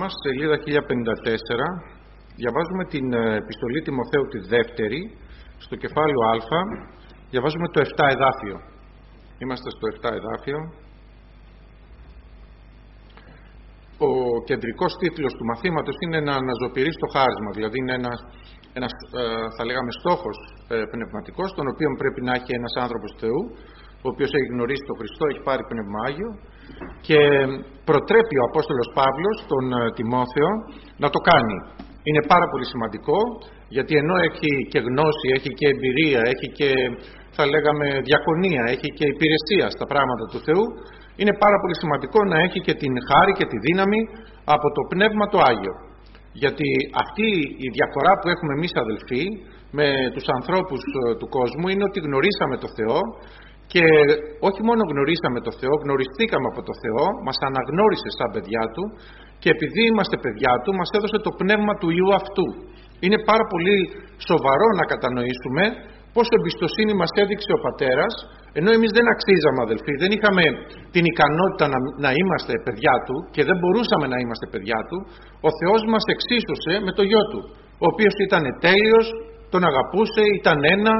Σελίδα 1054, διαβάζουμε την επιστολή Τιμοθέου τη δεύτερη, στο κεφάλαιο Α, διαβάζουμε το 7 εδάφιο. Είμαστε στο 7 εδάφιο. Ο κεντρικός τίτλος του μαθήματος είναι να αναζωπηρείς το χάρισμα, δηλαδή είναι ένας θα λέγαμε στόχος πνευματικός, τον οποίο πρέπει να έχει ένας άνθρωπος Θεού, ο οποίος έχει γνωρίσει τον Χριστό, έχει πάρει Πνεύμα Άγιο, και προτρέπει ο Απόστολος Παύλος τον Τιμόθεο να το κάνει. Είναι πάρα πολύ σημαντικό, γιατί ενώ έχει και γνώση, έχει και εμπειρία, έχει και θα λέγαμε διακονία, έχει και υπηρεσία στα πράγματα του Θεού, είναι πάρα πολύ σημαντικό να έχει και την χάρη και τη δύναμη από το Πνεύμα το Άγιο. Γιατί αυτή η διαφορά που έχουμε εμείς αδελφοί με τους ανθρώπους του κόσμου είναι ότι γνωρίσαμε το Θεό, και όχι μόνο γνωρίσαμε το Θεό, γνωριστήκαμε από το Θεό, μας αναγνώρισε σαν παιδιά Του, και επειδή είμαστε παιδιά Του μας έδωσε το πνεύμα του Υιού αυτού. Είναι πάρα πολύ σοβαρό να κατανοήσουμε πόσο εμπιστοσύνη μας έδειξε ο Πατέρας, ενώ εμείς δεν αξίζαμε αδελφοί, δεν είχαμε την ικανότητα να είμαστε παιδιά Του και δεν μπορούσαμε να είμαστε παιδιά Του. Ο Θεός μας εξίσωσε με το Γιο Του, ο οποίος ήταν τέλειος, τον αγαπούσε, ήταν ένα,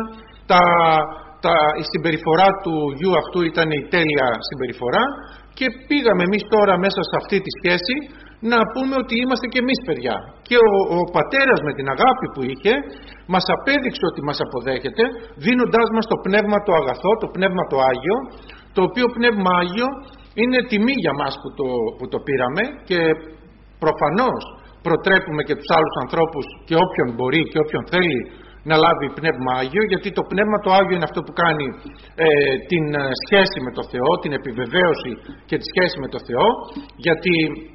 η συμπεριφορά του Γιου αυτού ήταν η τέλεια συμπεριφορά, και πήγαμε εμείς τώρα μέσα σε αυτή τη σχέση να πούμε ότι είμαστε και εμείς παιδιά. Και ο Πατέρας με την αγάπη που είχε μας απέδειξε ότι μας αποδέχεται, δίνοντάς μας το πνεύμα το αγαθό, το πνεύμα το Άγιο, το οποίο πνεύμα Άγιο είναι τιμή για μας που το πήραμε, και προφανώς προτρέπουμε και τους άλλους ανθρώπους και όποιον μπορεί και όποιον θέλει να λάβει Πνεύμα Άγιο, γιατί το Πνεύμα το Άγιο είναι αυτό που κάνει την σχέση με το Θεό, την επιβεβαίωση και τη σχέση με το Θεό, γιατί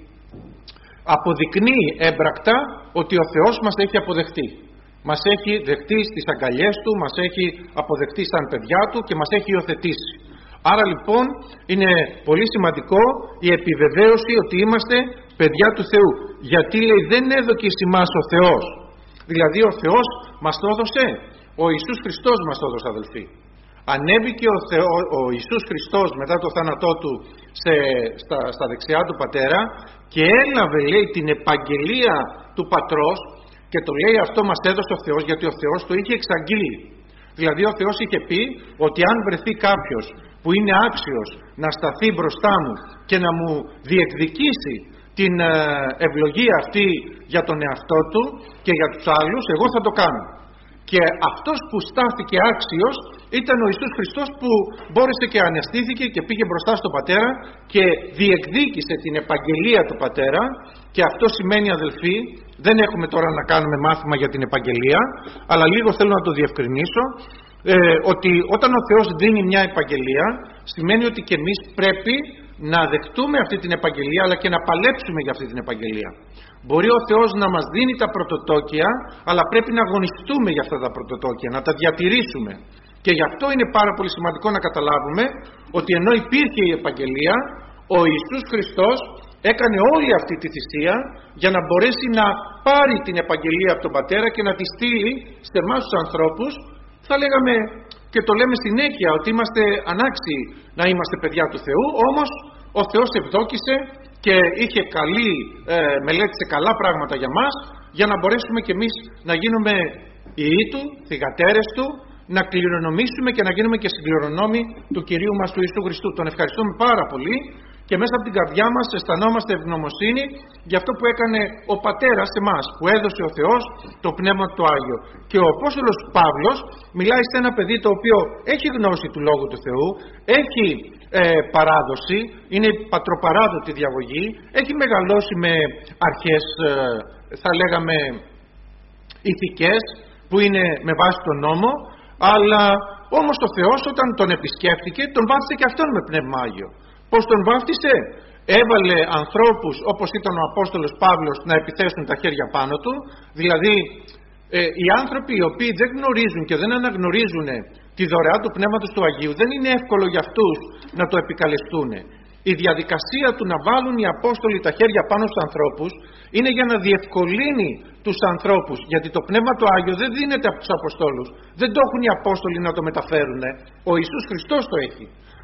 αποδεικνύει έμπρακτα ότι ο Θεός μας έχει αποδεχτεί. Μας έχει δεχτεί στις αγκαλιές Του, μας έχει αποδεχτεί σαν παιδιά Του και μας έχει υιοθετήσει. Άρα λοιπόν είναι πολύ σημαντικό η επιβεβαίωση ότι είμαστε παιδιά του Θεού. Γιατί λέει δεν έδωκε εις ημάς ο Θεός. Δηλαδή ο Θεός μας το έδωσε, ο Ιησούς Χριστός μας το έδωσε αδελφοί. Ανέβηκε ο Ιησούς Χριστός μετά το θάνατό Του στα δεξιά του Πατέρα, και έλαβε λέει την επαγγελία του Πατρός, και το λέει αυτό μας έδωσε ο Θεός γιατί ο Θεός το είχε εξαγγείλει. Δηλαδή ο Θεός είχε πει ότι αν βρεθεί κάποιος που είναι άξιος να σταθεί μπροστά μου και να μου διεκδικήσει την ευλογία αυτή για τον εαυτό του και για τους άλλους, εγώ θα το κάνω. Και αυτός που στάθηκε άξιος ήταν ο Ιησούς Χριστός, που μπόρεσε και αναστήθηκε και πήγε μπροστά στον Πατέρα και διεκδίκησε την επαγγελία του Πατέρα. Και αυτό σημαίνει αδελφοί, δεν έχουμε τώρα να κάνουμε μάθημα για την επαγγελία, αλλά λίγο θέλω να το διευκρινίσω, ότι όταν ο Θεός δίνει μια επαγγελία, σημαίνει ότι και εμείς πρέπει να δεχτούμε αυτή την επαγγελία, αλλά και να παλέψουμε για αυτή την επαγγελία. Μπορεί ο Θεός να μας δίνει τα πρωτοτόκια, αλλά πρέπει να αγωνιστούμε για αυτά τα πρωτοτόκια, να τα διατηρήσουμε. Και γι' αυτό είναι πάρα πολύ σημαντικό να καταλάβουμε ότι ενώ υπήρχε η επαγγελία, ο Ιησούς Χριστός έκανε όλη αυτή τη θυσία για να μπορέσει να πάρει την επαγγελία από τον Πατέρα και να τη στείλει σε εμάς τους ανθρώπους. Θα λέγαμε και το λέμε συνέχεια ότι είμαστε ανάξιοι να είμαστε παιδιά του Θεού, όμως ο Θεός ευδόκησε και είχε μελέτησε καλά πράγματα για μας, για να μπορέσουμε και εμείς να γίνουμε ιοί Του, θυγατέρες Του, να κληρονομήσουμε και να γίνουμε και συγκληρονόμοι του Κυρίου μας του Ιησού Χριστού. Τον ευχαριστούμε πάρα πολύ, και μέσα από την καρδιά μας αισθανόμαστε ευγνωμοσύνη για αυτό που έκανε ο Πατέρας σε εμάς, που έδωσε ο Θεός το Πνεύμα του Άγιο. Και ο Απόστολος Παύλος μιλάει σε ένα παιδί το οποίο έχει γνώση του Λόγου του Θεού, έχει παράδοση, είναι πατροπαράδοτη διαγωγή, έχει μεγαλώσει με αρχές θα λέγαμε ηθικές που είναι με βάση τον νόμο, αλλά όμως ο Θεός όταν τον επισκέφτηκε τον βάφτισε και αυτόν με Πνεύμα Άγιο. Πώς τον βάφτισε? Έβαλε ανθρώπους όπως ήταν ο Απόστολος Παύλος να επιθέσουν τα χέρια πάνω του. Δηλαδή οι άνθρωποι οι οποίοι δεν γνωρίζουν και δεν αναγνωρίζουν τη δωρεά του Πνεύματος του Αγίου, δεν είναι εύκολο για αυτούς να το επικαλεστούν. Η διαδικασία του να βάλουν οι Απόστολοι τα χέρια πάνω στους ανθρώπους είναι για να διευκολύνει τους ανθρώπους, γιατί το Πνεύμα του Άγιο δεν δίνεται από τους Αποστόλους, δεν το έχουν οι Απόστολοι να το μεταφέρουν, ο Ιησούς Χριστός το έχει.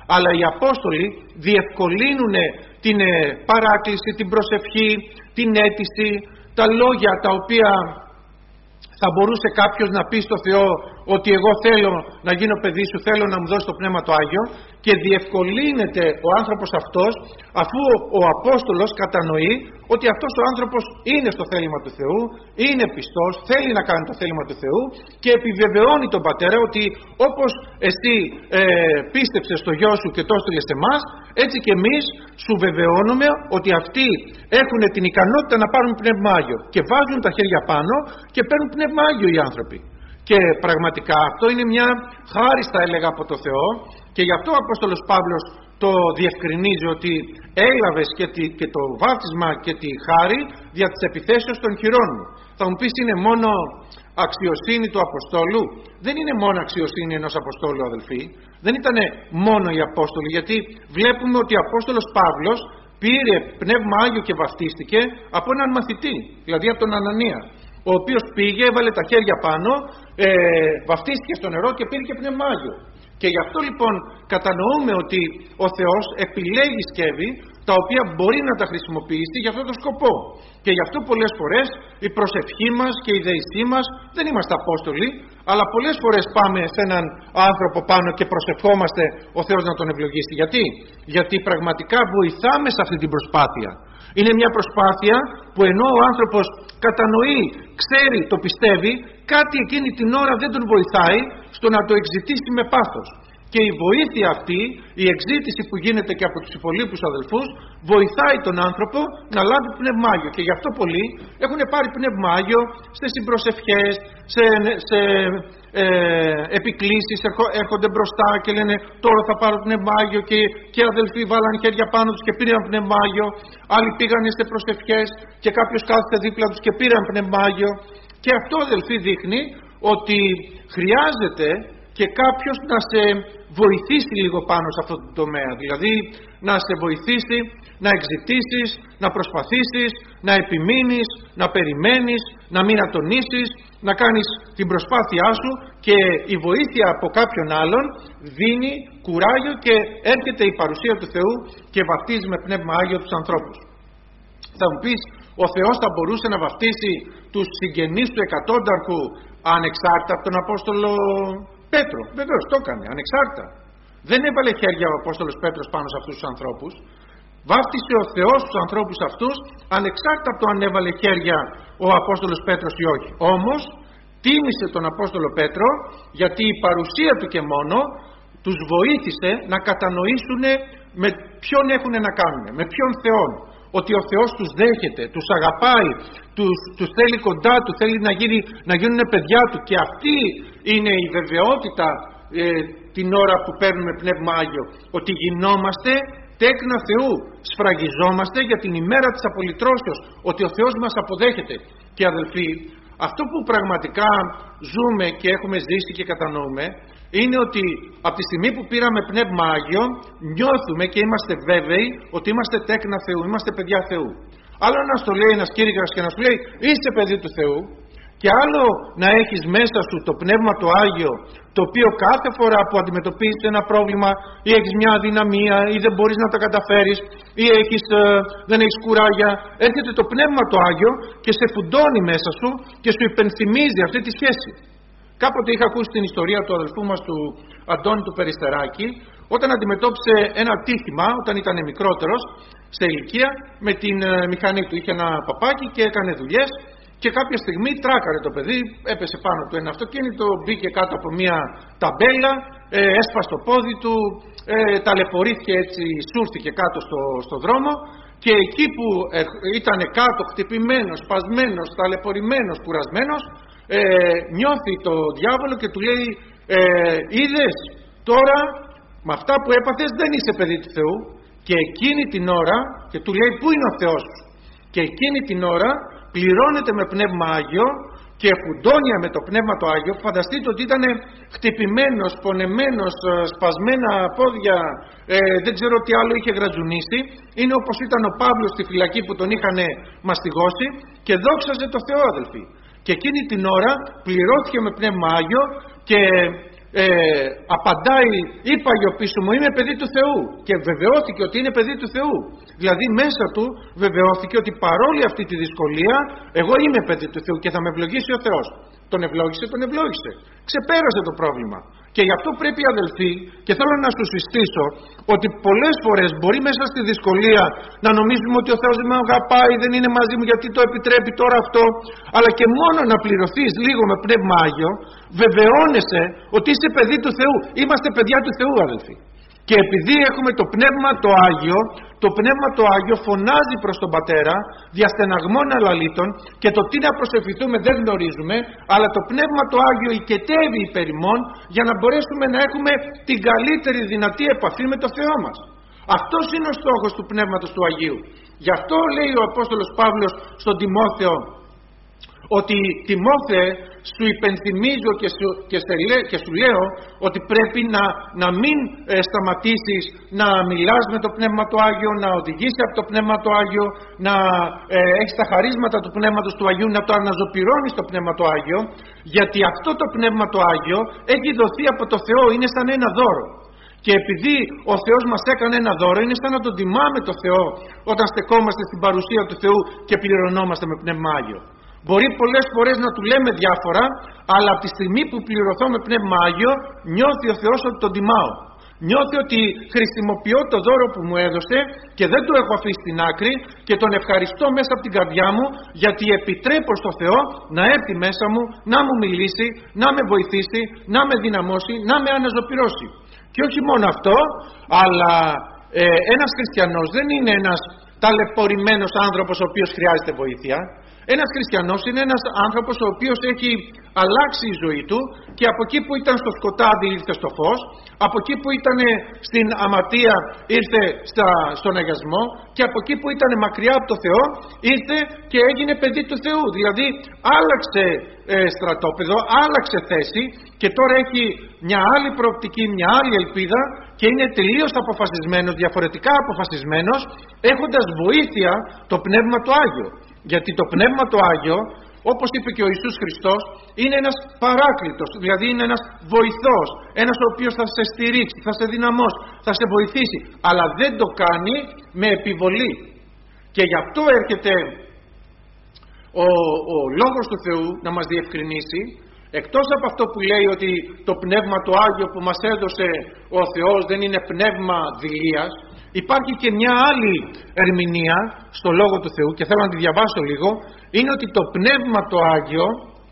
Αλλά οι Απόστολοι διευκολύνουν την παράκληση, την προσευχή, την αίτηση, τα λόγια τα οποία θα μπορούσε κάποιος να πει στο Θεό ότι εγώ θέλω να γίνω παιδί σου, θέλω να μου δώσει το Πνεύμα το Άγιο, και διευκολύνεται ο άνθρωπος αυτός αφού ο Απόστολος κατανοεί ότι αυτός ο άνθρωπος είναι στο θέλημα του Θεού, είναι πιστός, θέλει να κάνει το θέλημα του Θεού, και επιβεβαιώνει τον πατέρα ότι όπως εσύ πίστεψες στο γιο σου και το έστειλες σε εμάς, έτσι και εμείς σου βεβαιώνουμε ότι αυτοί έχουν την ικανότητα να πάρουν Πνεύμα Άγιο, και βάζουν τα χέρια πάνω και παίρνουν Πνεύμα Άγιο οι άνθρωποι. Και πραγματικά αυτό είναι μια χάρις, θα έλεγα, από το Θεό, και γι' αυτό ο Απόστολος Παύλος το διευκρινίζει ότι έλαβες και το βάπτισμα και τη χάρη δια της επιθέσεως των χειρών μου. Θα μου πεις, είναι μόνο αξιοσύνη του Αποστόλου? Δεν είναι μόνο αξιοσύνη ενός Αποστόλου, αδελφοί. Δεν ήταν μόνο οι Απόστολοι, γιατί βλέπουμε ότι ο Απόστολος Παύλος πήρε Πνεύμα Άγιο και βαφτίστηκε από έναν μαθητή, δηλαδή από τον Ανανία, ο οποίος πήγε, έβαλε τα χέρια πάνω, βαφτίστηκε στο νερό και πήρε και Πνεύμα Άγιο. Και γι' αυτό λοιπόν κατανοούμε ότι ο Θεός επιλέγει σκεύη τα οποία μπορεί να τα χρησιμοποιήσει για αυτόν τον σκοπό. Και γι' αυτό πολλές φορές η προσευχή μας και η δεησή μας, δεν είμαστε Απόστολοι, αλλά πολλές φορές πάμε σε έναν άνθρωπο πάνω και προσευχόμαστε ο Θεός να τον ευλογήσει. Γιατί πραγματικά βοηθάμε σε αυτή την προσπάθεια. Είναι μια προσπάθεια που ενώ ο άνθρωπος κατανοεί, ξέρει, το πιστεύει, κάτι εκείνη την ώρα δεν τον βοηθάει στο να το εξητήσει με πάθος. Και η βοήθεια αυτή, η εξήτηση που γίνεται και από τους υπολείπους αδελφούς, βοηθάει τον άνθρωπο να λάβει Πνεύμα Άγιο. Και γι' αυτό πολλοί έχουν πάρει Πνεύμα Άγιο στις συμπροσευχές, σε επικλήσεις, έρχονται μπροστά και λένε τώρα θα πάρω Πνεύμα Άγιο, και αδελφοί βάλαν χέρια πάνω τους και πήραν Πνεύμα Άγιο. Άλλοι πήγαν σε προσευχές και κάποιος κάθεται δίπλα τους και πήραν Πνεύμα Άγιο. Και αυτό, αδελφοί, δείχνει ότι χρειάζεται και κάποιος να σε βοηθήσει λίγο πάνω σε αυτό το τομέα, δηλαδή να σε βοηθήσει να εξητήσεις, να προσπαθήσεις, να επιμείνεις, να περιμένεις, να μην ατονίσεις, να κάνεις την προσπάθειά σου, και η βοήθεια από κάποιον άλλον δίνει κουράγιο και έρχεται η παρουσία του Θεού και βαφτίζει με Πνεύμα Άγιο τους ανθρώπους. Θα μου πεις, ο Θεός θα μπορούσε να βαφτίσει τους συγγενείς του εκατόνταρχου ανεξάρτητα από τον Απόστολο Πέτρο? Βεβαίως το έκανε, ανεξάρτητα. Δεν έβαλε χέρια ο Απόστολος Πέτρος πάνω σε αυτούς τους ανθρώπους. Βάφτισε ο Θεός τους ανθρώπους αυτούς ανεξάρτητα από το αν έβαλε χέρια ο Απόστολος Πέτρος ή όχι. Όμως τίμησε τον Απόστολο Πέτρο, γιατί η παρουσία του και μόνο τους βοήθησε να κατανοήσουν με ποιον έχουν να κάνουν, με ποιον Θεόν. Ότι ο Θεός τους δέχεται, τους αγαπάει, τους θέλει κοντά του, θέλει να γίνουν παιδιά του, και αυτή είναι η βεβαιότητα την ώρα που παίρνουμε Πνεύμα Άγιο, ότι γινόμαστε τέκνα Θεού, σφραγιζόμαστε για την ημέρα της απολυτρώσεως, ότι ο Θεός μας αποδέχεται. Και αδελφοί, αυτό που πραγματικά ζούμε και έχουμε ζήσει και κατανοούμε είναι ότι από τη στιγμή που πήραμε Πνεύμα Άγιο νιώθουμε και είμαστε βέβαιοι ότι είμαστε τέκνα Θεού, είμαστε παιδιά Θεού. Άλλο να στο λέει ένας κήρυκας και να σου λέει είσαι παιδί του Θεού, και άλλο να έχεις μέσα σου το Πνεύμα το Άγιο, το οποίο κάθε φορά που αντιμετωπίζεις ένα πρόβλημα ή έχεις μια αδυναμία ή δεν μπορείς να τα καταφέρεις ή δεν έχεις κουράγια, έρχεται το Πνεύμα το Άγιο και σε φουντώνει μέσα σου και σου υπενθυμίζει αυτή τη σχέση. Κάποτε είχα ακούσει την ιστορία του αδελφού μας του Αντώνη του Περιστεράκη, όταν αντιμετώπισε ένα ατύχημα όταν ήταν μικρότερος σε ηλικία με την μηχανή του. Είχε ένα παπάκι και έκανε δουλειές και κάποια στιγμή τράκαρε το παιδί, έπεσε πάνω του ένα αυτοκίνητο, μπήκε κάτω από μια ταμπέλα, έσπασε το πόδι του, ταλαιπωρήθηκε, έτσι σούρθηκε κάτω στο δρόμο, και εκεί που ήταν κάτω χτυπημένος, σπασμένος, ταλαιπωρημένος, κουρασμένος, νιώθει το διάβολο και του λέει είδες τώρα με αυτά που έπαθες δεν είσαι παιδί του Θεού. Και εκείνη την ώρα, και του λέει πού είναι ο Θεός σου, και εκείνη την ώρα πληρώνεται με Πνεύμα Άγιο και φουντώνια με το Πνεύμα το Άγιο. Φανταστείτε ότι ήταν χτυπημένος, πονεμένος, σπασμένα πόδια, δεν ξέρω τι άλλο είχε γρατζουνίσει. Είναι όπως ήταν ο Παύλος στη φυλακή που τον είχαν μαστιγώσει, και δόξαζε το Θεό, αδελφοί. Και εκείνη την ώρα πληρώθηκε με Πνεύμα Άγιο και απαντάει, είπα πίσω μου, είμαι παιδί του Θεού, και βεβαιώθηκε ότι είναι παιδί του Θεού. Δηλαδή μέσα του βεβαιώθηκε ότι παρόλη αυτή τη δυσκολία εγώ είμαι παιδί του Θεού και θα με ευλογήσει ο Θεός. Τον ευλόγησε, τον ευλόγησε. Ξεπέρασε το πρόβλημα. Και γι' αυτό πρέπει, αδελφοί, και θέλω να σου συστήσω, ότι πολλές φορές μπορεί μέσα στη δυσκολία να νομίζουμε ότι ο Θεός δεν με αγαπάει, δεν είναι μαζί μου γιατί το επιτρέπει τώρα αυτό, αλλά και μόνο να πληρωθείς λίγο με Πνεύμα Άγιο, βεβαιώνεσαι ότι είσαι παιδί του Θεού. Είμαστε παιδιά του Θεού, αδελφοί. Και επειδή έχουμε το Πνεύμα το Άγιο, το Πνεύμα το Άγιο φωνάζει προς τον Πατέρα διαστεναγμών αλαλήτων, και το τι να προσευχηθούμε δεν γνωρίζουμε, αλλά το Πνεύμα το Άγιο οικετεύει υπέρ ημών για να μπορέσουμε να έχουμε την καλύτερη δυνατή επαφή με το Θεό μας. Αυτός είναι ο στόχος του Πνεύματος του Αγίου. Γι' αυτό λέει ο Απόστολος Παύλος στον Τιμόθεο, ότι Τιμόθε, σου υπενθυμίζω και σου λέω ότι πρέπει να μην σταματήσεις να μιλάς με το Πνεύμα το Άγιο, να οδηγείς από το Πνεύμα το Άγιο, να έχεις τα χαρίσματα του Πνεύματος του Αγίου, να το αναζωπυρώνεις το Πνεύμα το Άγιο, γιατί αυτό το Πνεύμα το Άγιο έχει δοθεί από το Θεό, είναι σαν ένα δώρο. Και επειδή ο Θεός μας έκανε ένα δώρο, είναι σαν να τον τιμάμε το Θεό όταν στεκόμαστε στην παρουσία του Θεού και πληρωνόμαστε με Πνεύμα Άγιο. Μπορεί πολλές φορές να του λέμε διάφορα, αλλά από τη στιγμή που πληρωθώ με Πνεύμα Άγιο, νιώθει ο Θεός ότι τον τιμάω. Νιώθει ότι χρησιμοποιώ το δώρο που μου έδωσε και δεν το έχω αφήσει στην άκρη, και τον ευχαριστώ μέσα από την καρδιά μου, γιατί επιτρέπω στο Θεό να έρθει μέσα μου, να μου μιλήσει, να με βοηθήσει, να με δυναμώσει, να με αναζωπυρώσει. Και όχι μόνο αυτό, αλλά ένας χριστιανός δεν είναι ένας ταλαιπωρημένος άνθρωπος ο οποίος χρειάζεται βοήθεια. Ένας χριστιανός είναι ένας άνθρωπος ο οποίος έχει αλλάξει η ζωή του, και από εκεί που ήταν στο σκοτάδι ήρθε στο φως, από εκεί που ήταν στην αμαρτία ήρθε στον αγιασμό, και από εκεί που ήταν μακριά από το Θεό ήρθε και έγινε παιδί του Θεού. Δηλαδή άλλαξε στρατόπεδο, άλλαξε θέση, και τώρα έχει μια άλλη προοπτική, μια άλλη ελπίδα, και είναι τελείως αποφασισμένος, διαφορετικά αποφασισμένος, έχοντας βοήθεια το Πνεύμα το Άγιο. Γιατί το Πνεύμα το Άγιο, όπως είπε και ο Ιησούς Χριστός, είναι ένας παράκλητος, δηλαδή είναι ένας βοηθός, ένας ο οποίος θα σε στηρίξει, θα σε δυναμώσει, θα σε βοηθήσει, αλλά δεν το κάνει με επιβολή. Και γι' αυτό έρχεται ο Λόγος του Θεού να μας διευκρινίσει, εκτός από αυτό που λέει ότι το Πνεύμα το Άγιο που μας έδωσε ο Θεός δεν είναι πνεύμα δειλίας, υπάρχει και μια άλλη ερμηνεία στο Λόγο του Θεού, και θέλω να τη διαβάσω λίγο. Είναι ότι το Πνεύμα το Άγιο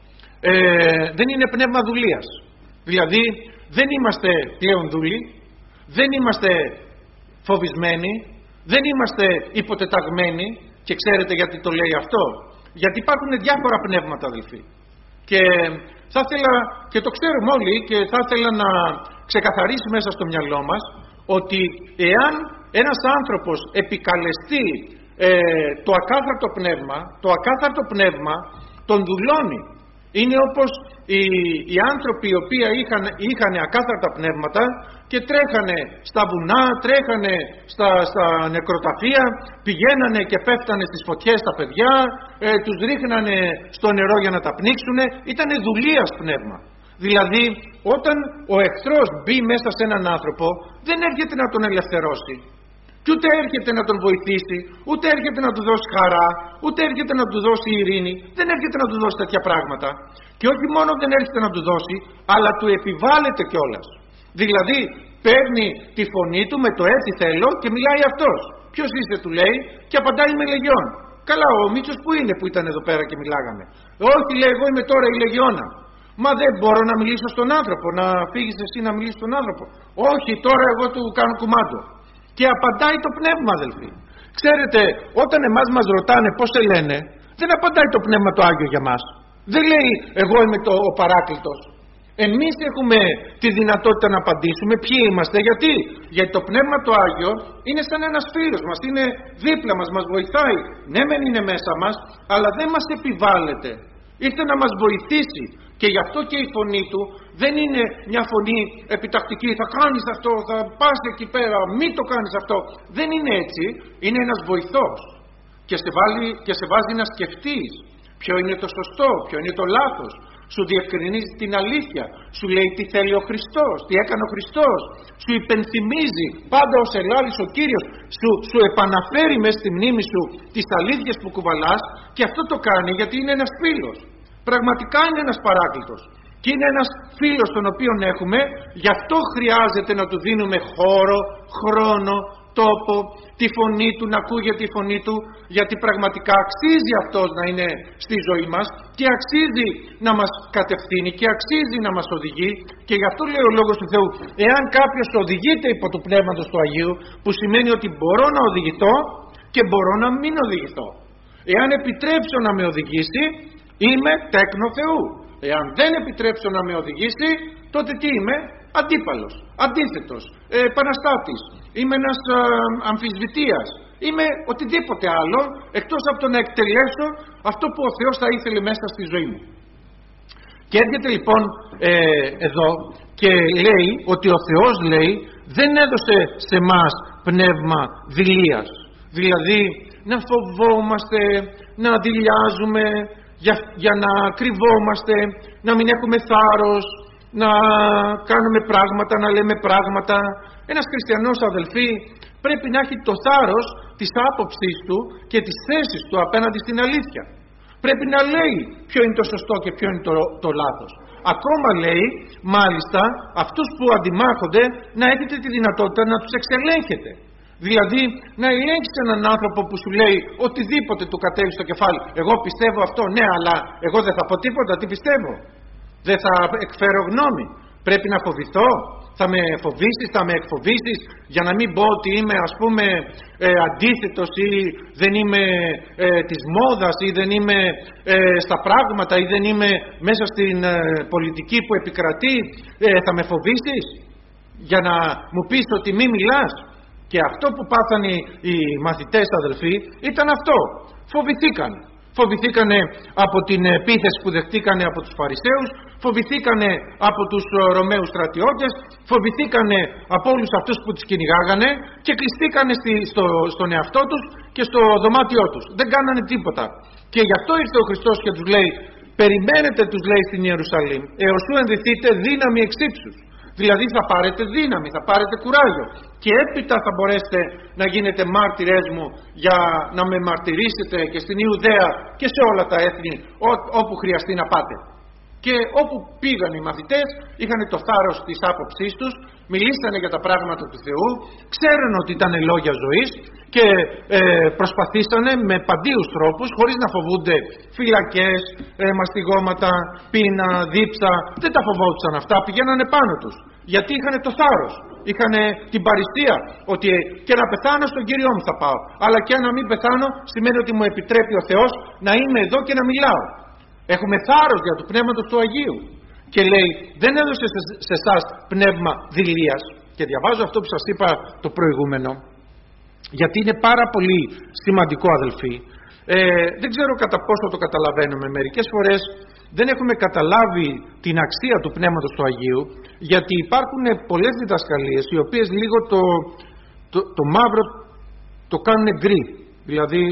δεν είναι πνεύμα δουλείας. Δηλαδή δεν είμαστε πλέον δούλοι, δεν είμαστε φοβισμένοι, δεν είμαστε υποτεταγμένοι. Και ξέρετε γιατί το λέει αυτό? Γιατί υπάρχουν διάφορα πνεύματα, αδελφοί. Και θα ήθελα, και το ξέρουμε όλοι, και θα ήθελα να ξεκαθαρίσει μέσα στο μυαλό μας, ότι εάν ένας άνθρωπος επικαλεστεί το ακάθαρτο πνεύμα, το ακάθαρτο πνεύμα τον δουλώνει. Είναι όπως οι άνθρωποι οι οποίοι είχαν ακάθαρτα πνεύματα και τρέχανε στα βουνά, τρέχανε στα νεκροταφεία, πηγαίνανε και πέφτανε στις φωτιές τα παιδιά, τους ρίχνανε στο νερό για να τα πνίξουνε. Ήτανε δουλείας πνεύμα. Δηλαδή όταν ο εχθρός μπει μέσα σε έναν άνθρωπο, δεν έρχεται να τον ελευθερώσει, και ούτε έρχεται να τον βοηθήσει, ούτε έρχεται να του δώσει χαρά, ούτε έρχεται να του δώσει ειρήνη, δεν έρχεται να του δώσει τέτοια πράγματα. Και όχι μόνο δεν έρχεται να του δώσει, αλλά του επιβάλλεται κιόλας. Δηλαδή παίρνει τη φωνή του με το έτσι θέλω και μιλάει αυτός. Ποιος είστε, του λέει, και απαντάει με Λεγιών. Καλά, ο Μίτσος που είναι που ήταν εδώ πέρα και μιλάγαμε? Όχι, λέει, εγώ είμαι τώρα η Λεγιώνα. Μα δεν μπορώ να μιλήσω στον άνθρωπο, να φύγεις εσύ να μιλήσεις στον άνθρωπο? Όχι, τώρα εγώ του κάνω κουμάντο. Και απαντάει το πνεύμα, αδελφοί. Ξέρετε, όταν εμάς μας ρωτάνε πώς σε λένε, δεν απαντάει το Πνεύμα το Άγιο για μας. Δεν λέει εγώ είμαι ο παράκλητος. Εμείς έχουμε τη δυνατότητα να απαντήσουμε ποιοι είμαστε. Γιατί το Πνεύμα το Άγιο είναι σαν ένας φίλος μας, είναι δίπλα μας, μας βοηθάει. Ναι, μεν είναι μέσα μας, αλλά δεν μας επιβάλλεται. Ήρθε να μας βοηθήσει. Και γι' αυτό και η φωνή του δεν είναι μια φωνή επιτακτική. Θα κάνεις αυτό, θα πας εκεί πέρα, μην το κάνεις αυτό. Δεν είναι έτσι. Είναι ένας βοηθός. Και σε βάζει να σκεφτείς ποιο είναι το σωστό, ποιο είναι το λάθος, σου διευκρινίζει την αλήθεια, σου λέει τι θέλει ο Χριστός, τι έκανε ο Χριστός, σου υπενθυμίζει πάντα ως ελάλης ο Κύριος, σου επαναφέρει μέσα στη μνήμη σου τις αλήθειες που κουβαλάς, και αυτό το κάνει γιατί είναι ένας φίλος. Πραγματικά είναι ένας παράκλητος και είναι ένας φίλος τον οποίον έχουμε, γι' αυτό χρειάζεται να του δίνουμε χώρο, χρόνο, τόπο, τη φωνή του, να ακούγεται η φωνή του, γιατί πραγματικά αξίζει αυτός να είναι στη ζωή μας και αξίζει να μας κατευθύνει και αξίζει να μας οδηγεί. Και γι' αυτό λέει ο Λόγος του Θεού, εάν κάποιος οδηγείται υπό του Πνεύματος του Αγίου, που σημαίνει ότι μπορώ να οδηγηθώ και μπορώ να μην οδηγηθώ. Εάν επιτρέψω να με οδηγήσει, είμαι τέκνο Θεού. Εάν δεν επιτρέψω να με οδηγήσει, τότε τι είμαι? Αντίπαλος, αντίθετος, επαναστάτης. Είμαι ένας αμφισβητείας. Είμαι οτιδήποτε άλλο εκτός από το να εκτελέσω αυτό που ο Θεός θα ήθελε μέσα στη ζωή μου. Και έρχεται λοιπόν εδώ και λέει ότι ο Θεός, λέει, δεν έδωσε σε μας πνεύμα δειλίας. Δηλαδή να φοβόμαστε, να δειλιάζουμε, για να κρυβόμαστε, να μην έχουμε θάρρος, να κάνουμε πράγματα, να λέμε πράγματα. Ένας χριστιανός, αδελφοί, πρέπει να έχει το θάρρος της άποψης του και της θέσης του απέναντι στην αλήθεια. Πρέπει να λέει ποιο είναι το σωστό και ποιο είναι το λάθος. Ακόμα λέει, μάλιστα, αυτούς που αντιμάχονται να έχετε τη δυνατότητα να τους εξελέγχετε. Δηλαδή να ελέγξεις έναν άνθρωπο που σου λέει οτιδήποτε του κατέβει στο κεφάλι. Εγώ πιστεύω αυτό, ναι, αλλά εγώ δεν θα πω τίποτα, τι πιστεύω. Δεν θα εκφέρω γνώμη. Πρέπει να φοβηθώ, θα με φοβήσεις, θα με εκφοβήσεις, για να μην πω ότι είμαι, ας πούμε, αντίθετος ή δεν είμαι της μόδας ή δεν είμαι στα πράγματα ή δεν είμαι μέσα στην πολιτική που επικρατεί. Θα με φοβήσεις για να μου πεις ότι μη μιλάς. Και αυτό που πάθανε οι μαθητές, αδελφοί, ήταν αυτό. Φοβηθήκαν. Φοβηθήκανε από την επίθεση που δεχτήκανε από τους Φαρισαίους, φοβηθήκανε από τους Ρωμαίους στρατιώτες, φοβηθήκανε από όλους αυτούς που τους κυνηγάγανε και κλειστήκανε στον εαυτό τους και στο δωμάτιό τους. Δεν κάνανε τίποτα. Και γι' αυτό ήρθε ο Χριστός και τους λέει, περιμένετε, τους λέει, στην Ιερουσαλήμ, εωσού ενδυθείτε δύναμη εξ ύψους. Δηλαδή θα πάρετε δύναμη, θα πάρετε κουράγιο και έπειτα θα μπορέσετε να γίνετε μάρτυρες μου, για να με μαρτυρήσετε και στην Ιουδαία και σε όλα τα έθνη όπου χρειαστεί να πάτε. Και όπου πήγαν οι μαθητές είχαν το θάρρος της άποψής τους, μιλήσανε για τα πράγματα του Θεού, ξέρουν ότι ήταν λόγια ζωής και προσπαθήσανε με παντίους τρόπους, χωρίς να φοβούνται φυλακές, μαστιγώματα, πείνα, δίψα. Δεν τα φοβόντουσαν αυτά, πηγαίνανε πάνω τους, γιατί είχαν το θάρρος, είχαν την παρηστία ότι και να πεθάνω στον Κύριό μου θα πάω, αλλά και να μην πεθάνω σημαίνει ότι μου επιτρέπει ο Θεός να είμαι εδώ και να μιλάω. Έχουμε θάρρος για το Πνεύματος του Αγίου. Και λέει, δεν έδωσε σε εσάς πνεύμα δειλίας. Και διαβάζω αυτό που σας είπα το προηγούμενο, γιατί είναι πάρα πολύ σημαντικό, αδελφοί. Δεν ξέρω κατά πόσο το καταλαβαίνουμε. Μερικές φορές δεν έχουμε καταλάβει την αξία του Πνεύματος του Αγίου, γιατί υπάρχουν πολλές διδασκαλίες οι οποίες λίγο το μαύρο το κάνουν γκρι. Δηλαδή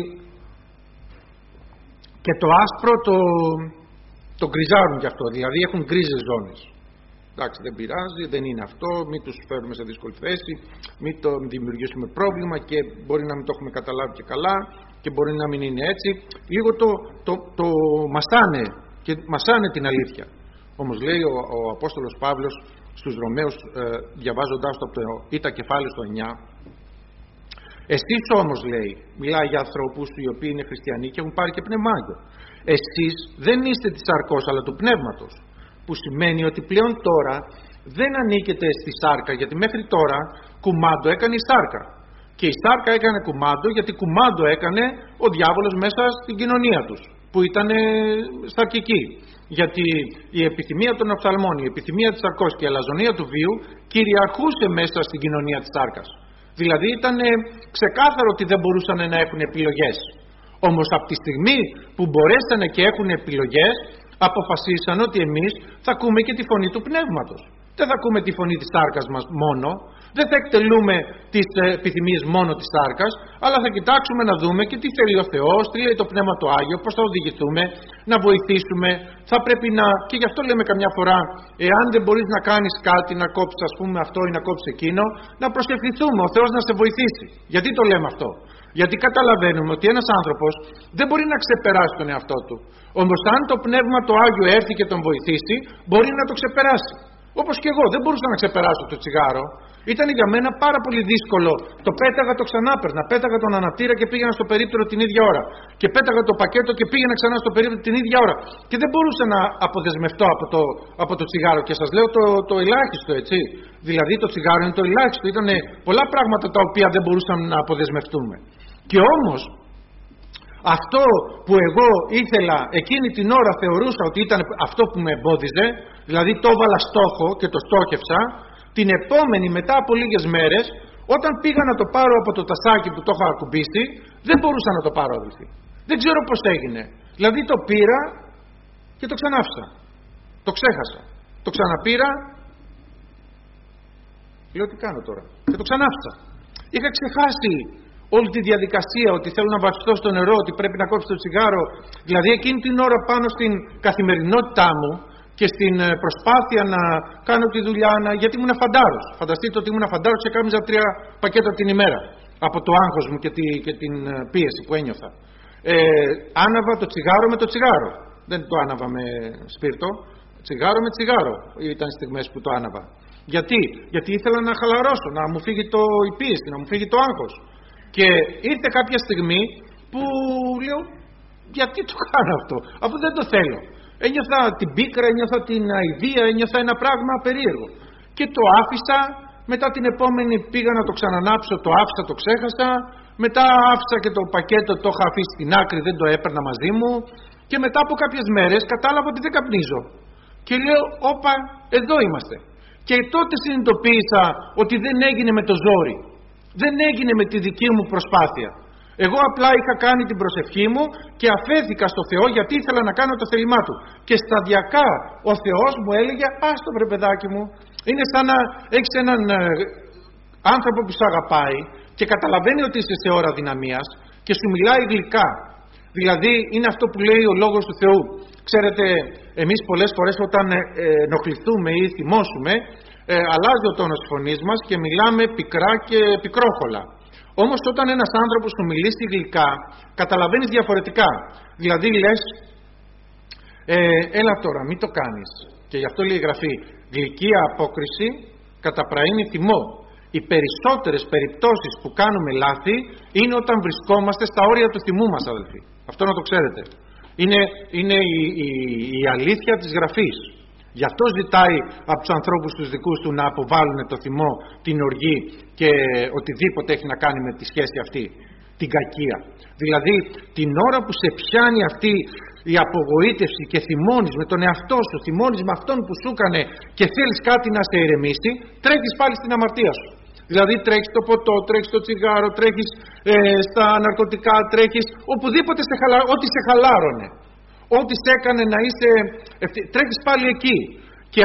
και το άσπρο το γκριζάρουν κι αυτό, δηλαδή έχουν γκρίζες ζώνες. Εντάξει, δεν πειράζει, δεν είναι αυτό, μην τους φέρουμε σε δύσκολη θέση, μην το δημιουργήσουμε πρόβλημα και μπορεί να μην το έχουμε καταλάβει και καλά και μπορεί να μην είναι έτσι. Λίγο το μασάνε και μασάνε την αλήθεια. Όμως λέει ο Απόστολος Παύλος στους Ρωμαίους, διαβάζοντάς το από το Ήτα κεφάλαιο στο 9, εσείς όμως, λέει, μιλάει για ανθρώπους οι οποίοι είναι χριστιανοί και έχουν πάρει και πνευμάγιο. Εσείς δεν είστε της σαρκός αλλά του πνεύματος, που σημαίνει ότι πλέον τώρα δεν ανήκετε στη σάρκα, γιατί μέχρι τώρα κουμάντο έκανε η σάρκα και η σάρκα έκανε κουμάντο, γιατί κουμάντο έκανε ο διάβολος μέσα στην κοινωνία τους, που ήταν σαρκική, γιατί η επιθυμία των οφθαλμών, η επιθυμία της σαρκός και η αλαζονία του βίου κυριαρχούσε μέσα στην κοινωνία της σάρκας. Δηλαδή ήταν ξεκάθαρο ότι δεν μπορούσαν να έχουν επιλογές. Όμως από τη στιγμή που μπορέσανε και έχουν επιλογές, αποφασίσαν ότι εμείς θα ακούμε και τη φωνή του Πνεύματος. Δεν θα ακούμε τη φωνή της σάρκας μας μόνο, Δεν θα εκτελούμε τις επιθυμίες μόνο της σάρκας, αλλά θα κοιτάξουμε να δούμε και τι θέλει ο Θεός, τι λέει το Πνεύμα το Άγιο, πώς θα οδηγηθούμε, να βοηθήσουμε. Θα πρέπει να, και γι' αυτό λέμε καμιά φορά, εάν δεν μπορείς να κάνεις κάτι, να κόψεις ας πούμε αυτό ή να κόψεις εκείνο, να προσευχηθούμε ο Θεός να σε βοηθήσει. Γιατί το λέμε αυτό? Γιατί καταλαβαίνουμε ότι ένας άνθρωπος δεν μπορεί να ξεπεράσει τον εαυτό του. Όμως αν το Πνεύμα το Άγιο έρθει και τον βοηθήσει, μπορεί να το ξεπεράσει. Όπως και εγώ δεν μπορούσα να ξεπεράσω το τσιγάρο. Ήταν για μένα πάρα πολύ δύσκολο. Το πέταγα, το ξανάπαιρνα. Πέταγα τον αναπτήρα και πήγαινα στο περίπτερο την ίδια ώρα. Και πέταγα το πακέτο και πήγαινα ξανά στο περίπτερο την ίδια ώρα. Και δεν μπορούσα να αποδεσμευτώ από το τσιγάρο. Και σας λέω το ελάχιστο, έτσι. Δηλαδή το τσιγάρο είναι το ελάχιστο. Ήταν πολλά πράγματα τα οποία δεν μπορούσαμε να αποδεσμευτούμε. Και όμως αυτό που εγώ ήθελα εκείνη την ώρα θεωρούσα ότι ήταν αυτό που με εμπόδιζε, δηλαδή το έβαλα στόχο και το στόχευσα, την επόμενη μετά από λίγες μέρες, όταν πήγα να το πάρω από το τασάκι που το είχα ακουμπήσει, δεν μπορούσα να το πάρω, αδελφοί. Δεν ξέρω πώς έγινε. Δηλαδή το πήρα και το ξανάφυσα. Το ξέχασα. Το ξαναπήρα. Λέω τι κάνω τώρα. Και το ξανάφυσα. Είχα ξεχάσει όλη τη διαδικασία, ότι θέλω να βαφτώ στο νερό, ότι πρέπει να κόψω το τσιγάρο. Δηλαδή εκείνη την ώρα πάνω στην καθημερινότητά μου και στην προσπάθεια να κάνω τη δουλειά, γιατί ήμουν φαντάρος. Φανταστείτε ότι ήμουν φαντάρος και κάμιζα 3 πακέτα την ημέρα από το άγχος μου και την πίεση που ένιωθα. Άναβα το τσιγάρο με το τσιγάρο. Δεν το άναβα με σπίρτο. Τσιγάρο με τσιγάρο ήταν στιγμές που το άναβα. Γιατί ήθελα να χαλαρώσω, να μου φύγει η πίεση, να μου φύγει το άγχος. Και ήρθε κάποια στιγμή που λέω γιατί το κάνω αυτό, αφού δεν το θέλω. Ένιωθα την πίκρα, ένιωθα την αηδία, ένιωθα ένα πράγμα περίεργο. Και το άφησα, μετά την επόμενη πήγα να το ξανανάψω, το άφησα, το ξέχασα. Μετά άφησα και το πακέτο, το είχα αφήσει στην άκρη, δεν το έπαιρνα μαζί μου. Και μετά από κάποιες μέρες κατάλαβα ότι δεν καπνίζω. Και λέω, όπα, εδώ είμαστε. Και τότε συνειδητοποίησα ότι δεν έγινε με το ζόρι. Δεν έγινε με τη δική μου προσπάθεια. Εγώ απλά είχα κάνει την προσευχή μου και αφέθηκα στο Θεό γιατί ήθελα να κάνω το θέλημά Του. Και σταδιακά ο Θεός μου έλεγε άστο βρε παιδάκι μου. Είναι σαν να έχεις έναν άνθρωπο που σε αγαπάει και καταλαβαίνει ότι είσαι σε ώρα δυναμίας και σου μιλάει γλυκά. Δηλαδή είναι αυτό που λέει ο Λόγος του Θεού. Ξέρετε, εμείς πολλές φορές όταν ενοχληθούμε ή θυμώσουμε, αλλάζει ο τόνος της φωνής μας και μιλάμε πικρά και πικρόχολα. Όμως όταν ένας άνθρωπος σου μιλήσει γλυκά, καταλαβαίνεις διαφορετικά. Δηλαδή λες, έλα τώρα, μην το κάνεις. Και γι' αυτό λέει η Γραφή, γλυκία απόκριση καταπραίνει θυμό. Οι περισσότερες περιπτώσεις που κάνουμε λάθη είναι όταν βρισκόμαστε στα όρια του θυμού μας, αδελφοί. Αυτό να το ξέρετε. Είναι η αλήθεια της Γραφής. Γι' αυτό ζητάει από τους ανθρώπους τους δικούς του να αποβάλουν το θυμό, την οργή και οτιδήποτε έχει να κάνει με τη σχέση αυτή, την κακία. Δηλαδή την ώρα που σε πιάνει αυτή η απογοήτευση και θυμώνεις με τον εαυτό σου, θυμώνεις με αυτόν που σου έκανε και θέλεις κάτι να σε ηρεμήσει, τρέχεις πάλι στην αμαρτία σου. Δηλαδή τρέχεις στο ποτό, τρέχεις στο τσιγάρο, τρέχεις στα ναρκωτικά, τρέχεις οπουδήποτε ό,τι σε χαλάρωνε. Ό,τι σε έκανε να είσαι τρέχεις πάλι εκεί. Και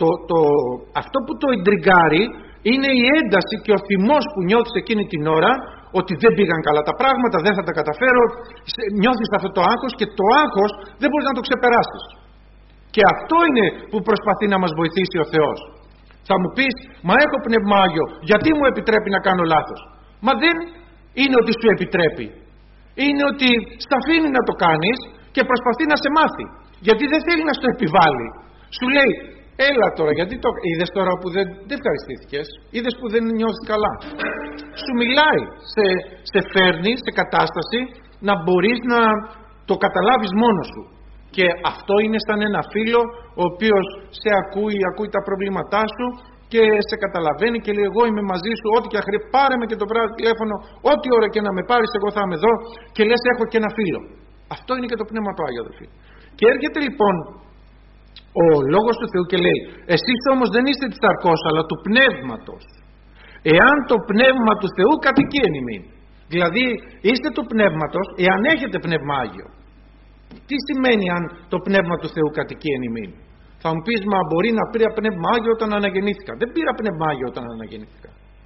αυτό που το εντριγκάρει είναι η ένταση και ο θυμός που νιώθεις εκείνη την ώρα, ότι δεν πήγαν καλά τα πράγματα, δεν θα τα καταφέρω. Νιώθεις αυτό το άγχος και το άγχος δεν μπορείς να το ξεπεράσεις. Και αυτό είναι που προσπαθεί να μας βοηθήσει ο Θεός. Θα μου πεις, μα έχω Πνεύμα Άγιο, γιατί μου επιτρέπει να κάνω λάθος? Μα δεν είναι ότι σου επιτρέπει. Είναι ότι στα αφήνει να το κάνεις και προσπαθεί να σε μάθει. Γιατί δεν θέλει να στο επιβάλλει. Σου λέει, έλα τώρα, γιατί το είδες τώρα που δεν ευχαριστήθηκες, είδες που δεν νιώθεις καλά. Σου μιλάει, σε φέρνει σε κατάσταση να μπορείς να το καταλάβεις μόνος σου. Και αυτό είναι σαν ένα φίλο ο οποίος σε ακούει τα προβλήματά σου και σε καταλαβαίνει και λέει, εγώ είμαι μαζί σου, ό,τι και αχρή, πάρε με και το βράδυ τηλέφωνο, ό,τι ώρα και να με πάρεις, εγώ θα είμαι εδώ, και λες, έχω και ένα φίλο. Αυτό είναι και το Πνεύμα του Άγιο, αδελφοί. Και έρχεται λοιπόν ο Λόγος του Θεού και λέει, εσείς όμως δεν είστε της σαρκός αλλά του Πνεύματος, εάν το Πνεύμα του Θεού κατοικεί εν ημίν. Δηλαδή είστε του Πνεύματος εάν έχετε Πνεύμα Άγιο. Τι σημαίνει αν το Πνεύμα του Θεού κατοικεί εν ημίν? Θα μου πεις, μα μπορεί να πήρα Πνεύμα Άγιο όταν αναγεννήθηκα. Δεν πήρα Πνεύμα Άγιο όταν αναγεννήθηκα.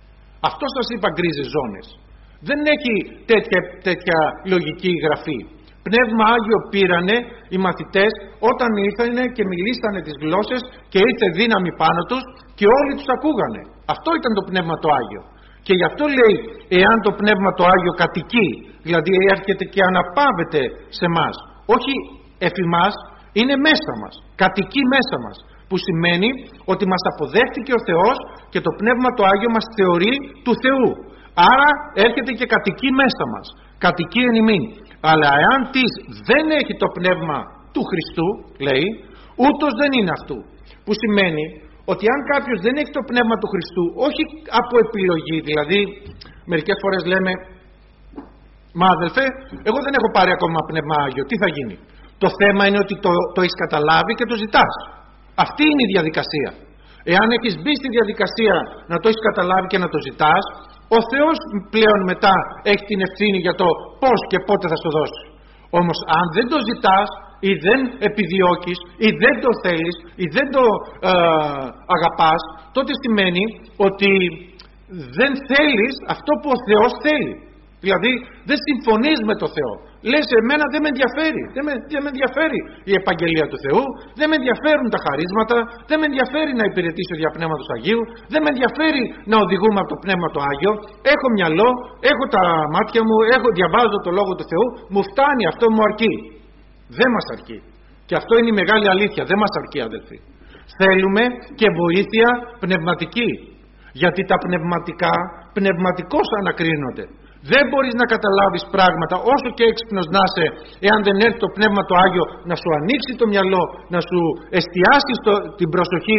Αυτό σας είπα γκρίζες ζώνες. Δεν έχει τέτοια λογική γραφή. Πνεύμα Άγιο πήρανε οι μαθητές όταν ήρθανε και μιλήσανε τις γλώσσες και ήρθε δύναμη πάνω τους και όλοι τους ακούγανε. Αυτό ήταν το Πνεύμα το Άγιο. Και γι' αυτό λέει, εάν το Πνεύμα το Άγιο κατοικεί, δηλαδή έρχεται και αναπαύεται σε μας, όχι εφημάς, είναι μέσα μας, κατοικεί μέσα μας, που σημαίνει ότι μας αποδέχτηκε ο Θεός και το Πνεύμα το Άγιο μας θεωρεί του Θεού. Άρα έρχεται και κατοικεί μέσα μας, κατοικεί εν ημίν. Αλλά εάν της δεν έχει το Πνεύμα του Χριστού, λέει, ούτως δεν είναι αυτού. Που σημαίνει ότι αν κάποιος δεν έχει το Πνεύμα του Χριστού, όχι από επιλογή, δηλαδή μερικές φορές λέμε, μα αδελφέ, εγώ δεν έχω πάρει ακόμα Πνεύμα Άγιο, τι θα γίνει? Το θέμα είναι ότι το έχεις καταλάβει και το ζητάς. Αυτή είναι η διαδικασία. Εάν έχεις μπει στη διαδικασία να το έχεις καταλάβει και να το ζητάς, ο Θεός πλέον μετά έχει την ευθύνη για το πώς και πότε θα σου δώσει. Όμως αν δεν το ζητάς ή δεν επιδιώκεις ή δεν το θέλεις ή δεν το αγαπάς, τότε σημαίνει ότι δεν θέλεις αυτό που ο Θεός θέλει. Δηλαδή δεν συμφωνείς με το Θεό. Λες, εμένα δεν με ενδιαφέρει. Δεν με ενδιαφέρει η επαγγελία του Θεού. Δεν με ενδιαφέρουν τα χαρίσματα. Δεν με ενδιαφέρει να υπηρετήσω δια Πνεύματος Αγίου. Δεν με ενδιαφέρει να οδηγούμε από το Πνεύμα το Άγιο. Έχω μυαλό, έχω τα μάτια μου, διαβάζω το Λόγο του Θεού. Μου φτάνει, αυτό μου αρκεί. Δεν μας αρκεί. Και αυτό είναι η μεγάλη αλήθεια. Δεν μας αρκεί, αδελφοί. Θέλουμε και βοήθεια πνευματική. Γιατί τα πνευματικά πνευματικώς ανακρίνονται. Δεν μπορείς να καταλάβεις πράγματα όσο και έξυπνος να είσαι, εάν δεν έρθει το Πνεύμα το Άγιο να σου ανοίξει το μυαλό, να σου εστιάσει την προσοχή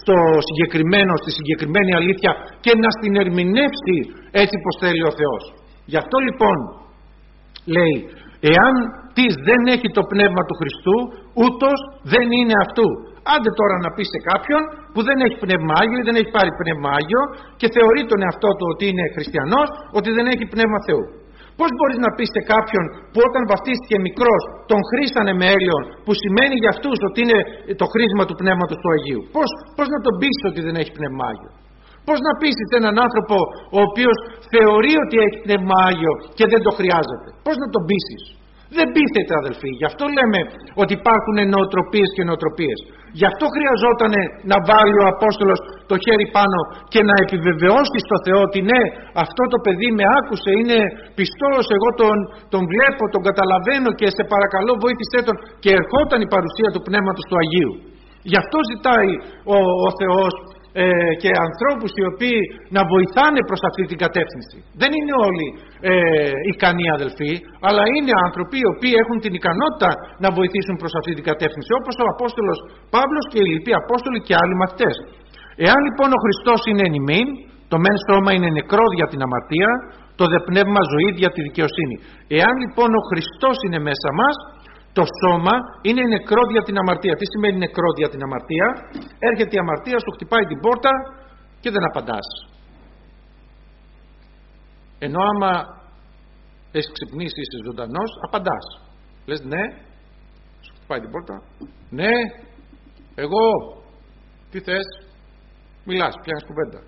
στη συγκεκριμένη αλήθεια και να στην ερμηνεύσει έτσι πως θέλει ο Θεός. Γι' αυτό λοιπόν λέει, εάν της δεν έχει το Πνεύμα του Χριστού, ούτως δεν είναι αυτού. Άντε τώρα να πει σε κάποιον που δεν έχει Πνεύμα Άγιο ή δεν έχει πάρει Πνεύμα Άγιο και θεωρεί τον εαυτό του ότι είναι χριστιανός, ότι δεν έχει Πνεύμα Θεού. Πώς μπορείς να πεις σε κάποιον που όταν βαφτίστηκε μικρός τον χρήσανε με έλαιον, που σημαίνει για αυτούς ότι είναι το χρήσμα του Πνεύματος του Αγίου? Πώς να τον πείσεις ότι δεν έχει Πνεύμα Άγιο? Πώς να πείσεις έναν άνθρωπο ο οποίος θεωρεί ότι έχει Πνεύμα Άγιο και δεν το χρειάζεται? Πώς να τον πείσεις? Δεν πείθεται, αδελφοί. Γι' αυτό λέμε ότι υπάρχουν νοοτροπίες και νοοτροπίες. Γι' αυτό χρειαζόταν να βάλει ο Απόστολος το χέρι πάνω και να επιβεβαιώσει στο Θεό ότι ναι, αυτό το παιδί με άκουσε, είναι πιστός, εγώ τον βλέπω, τον καταλαβαίνω και σε παρακαλώ βοήθησέ τον, και ερχόταν η παρουσία του Πνεύματος του Αγίου. Γι' αυτό ζητάει ο Θεός και ανθρώπους οι οποίοι να βοηθάνε προς αυτή την κατεύθυνση. Δεν είναι όλοι ικανοί, αδελφοί, αλλά είναι άνθρωποι οι οποίοι έχουν την ικανότητα να βοηθήσουν προς αυτή την κατεύθυνση, όπως ο Απόστολος Παύλος και οι λοιποί Απόστολοι και άλλοι μαθητές. Εάν λοιπόν ο Χριστός είναι εν ημίν, το μεν σώμα είναι νεκρό δια την αμαρτία, το δε πνεύμα ζωή δια τη δικαιοσύνη. Εάν λοιπόν ο Χριστός είναι μέσα μας, το σώμα είναι νεκρό δια την αμαρτία. Τι σημαίνει νεκρό δια την αμαρτία? Έρχεται η αμαρτία, σου χτυπάει την πόρτα και δεν απαντάς. Ενώ άμα έχεις ξυπνήσει, είσαι ζωντανός, απαντάς. Λες ναι, σου χτυπάει την πόρτα. Ναι, εγώ. Τι θες? Μιλάς, πιάνεις κουβέντα.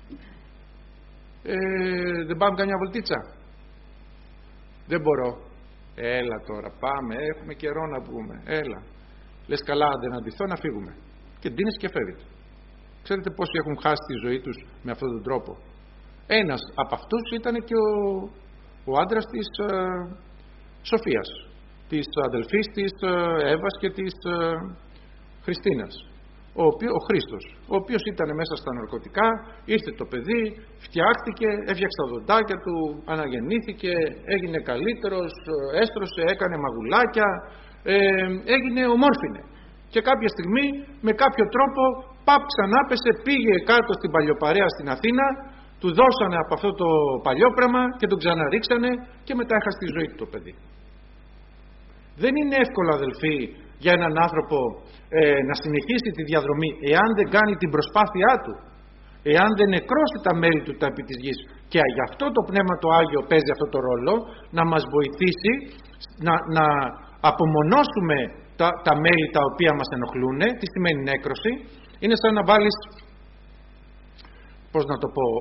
Δεν πάμε καμιά βολτίτσα? Δεν μπορώ. Έλα τώρα, πάμε, έχουμε καιρό να βγούμε. Έλα. Λες καλά, αν δεν αντιθώ, να φύγουμε. Και ντύνεις και φεύγει. Ξέρετε πόσοι έχουν χάσει τη ζωή τους με αυτόν τον τρόπο? Ένας από αυτούς ήταν και ο άντρας της Σοφίας, της αδελφής της Εύας και της Χριστίνας, ο Χρήστος, ο οποίος ήταν μέσα στα ναρκωτικά. Ήρθε το παιδί, φτιάχτηκε, έφτιαξε τα δοντάκια του, αναγεννήθηκε, έγινε καλύτερος, έστρωσε, έκανε μαγουλάκια, έγινε ομόρφινε. Και κάποια στιγμή με κάποιο τρόπο ξανά πέσε, πήγε κάτω στην παλιοπαρέα στην Αθήνα, του δώσανε από αυτό το παλιόπρεμα και τον ξαναρίξανε και μετά έχασε τη ζωή του το παιδί. Δεν είναι εύκολο, αδελφοί, για έναν άνθρωπο να συνεχίσει τη διαδρομή εάν δεν κάνει την προσπάθειά του, εάν δεν νεκρώσει τα μέλη του τα επί της γης. Και γι' αυτό το Πνεύμα το Άγιο παίζει αυτό το ρόλο, να μας βοηθήσει να απομονώσουμε τα μέλη τα οποία μας ενοχλούν. Τι σημαίνει νέκρωση? Είναι σαν να βάλεις, πώς να το πω,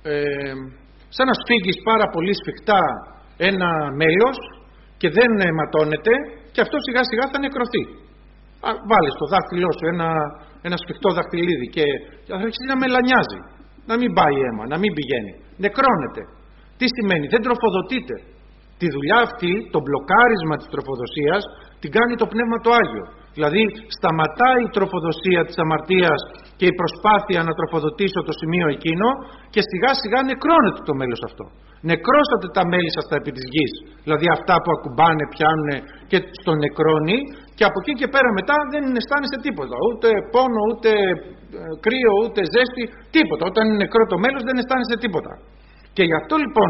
σαν να σφίγγεις πάρα πολύ σφιχτά ένα μέλος και δεν ματώνεται, και αυτό σιγά σιγά θα νεκρωθεί. Βάλεις το δάχτυλό σου ένα σφιχτό δαχτυλίδι και θα αρχίσει να μελανιάζει, να μην πάει αίμα, να μην πηγαίνει, νεκρώνεται. Τι σημαίνει? Δεν τροφοδοτείται. Τη δουλειά αυτή, το μπλοκάρισμα της τροφοδοσίας, την κάνει το Πνεύμα το Άγιο. Δηλαδή σταματάει η τροφοδοσία της αμαρτίας και η προσπάθεια να τροφοδοτήσω το σημείο εκείνο, και σιγά σιγά νεκρώνεται το μέλος αυτό. Νεκρώσατε τα μέλη σας τα επί της γης, δηλαδή αυτά που ακουμπάνε, πιάνουνε και στο νεκρώνει, και από εκεί και πέρα μετά δεν αισθάνεσαι τίποτα, ούτε πόνο, ούτε κρύο, ούτε ζέστη, τίποτα. Όταν είναι νεκρό το μέλος δεν αισθάνεσαι τίποτα. Και γι' αυτό λοιπόν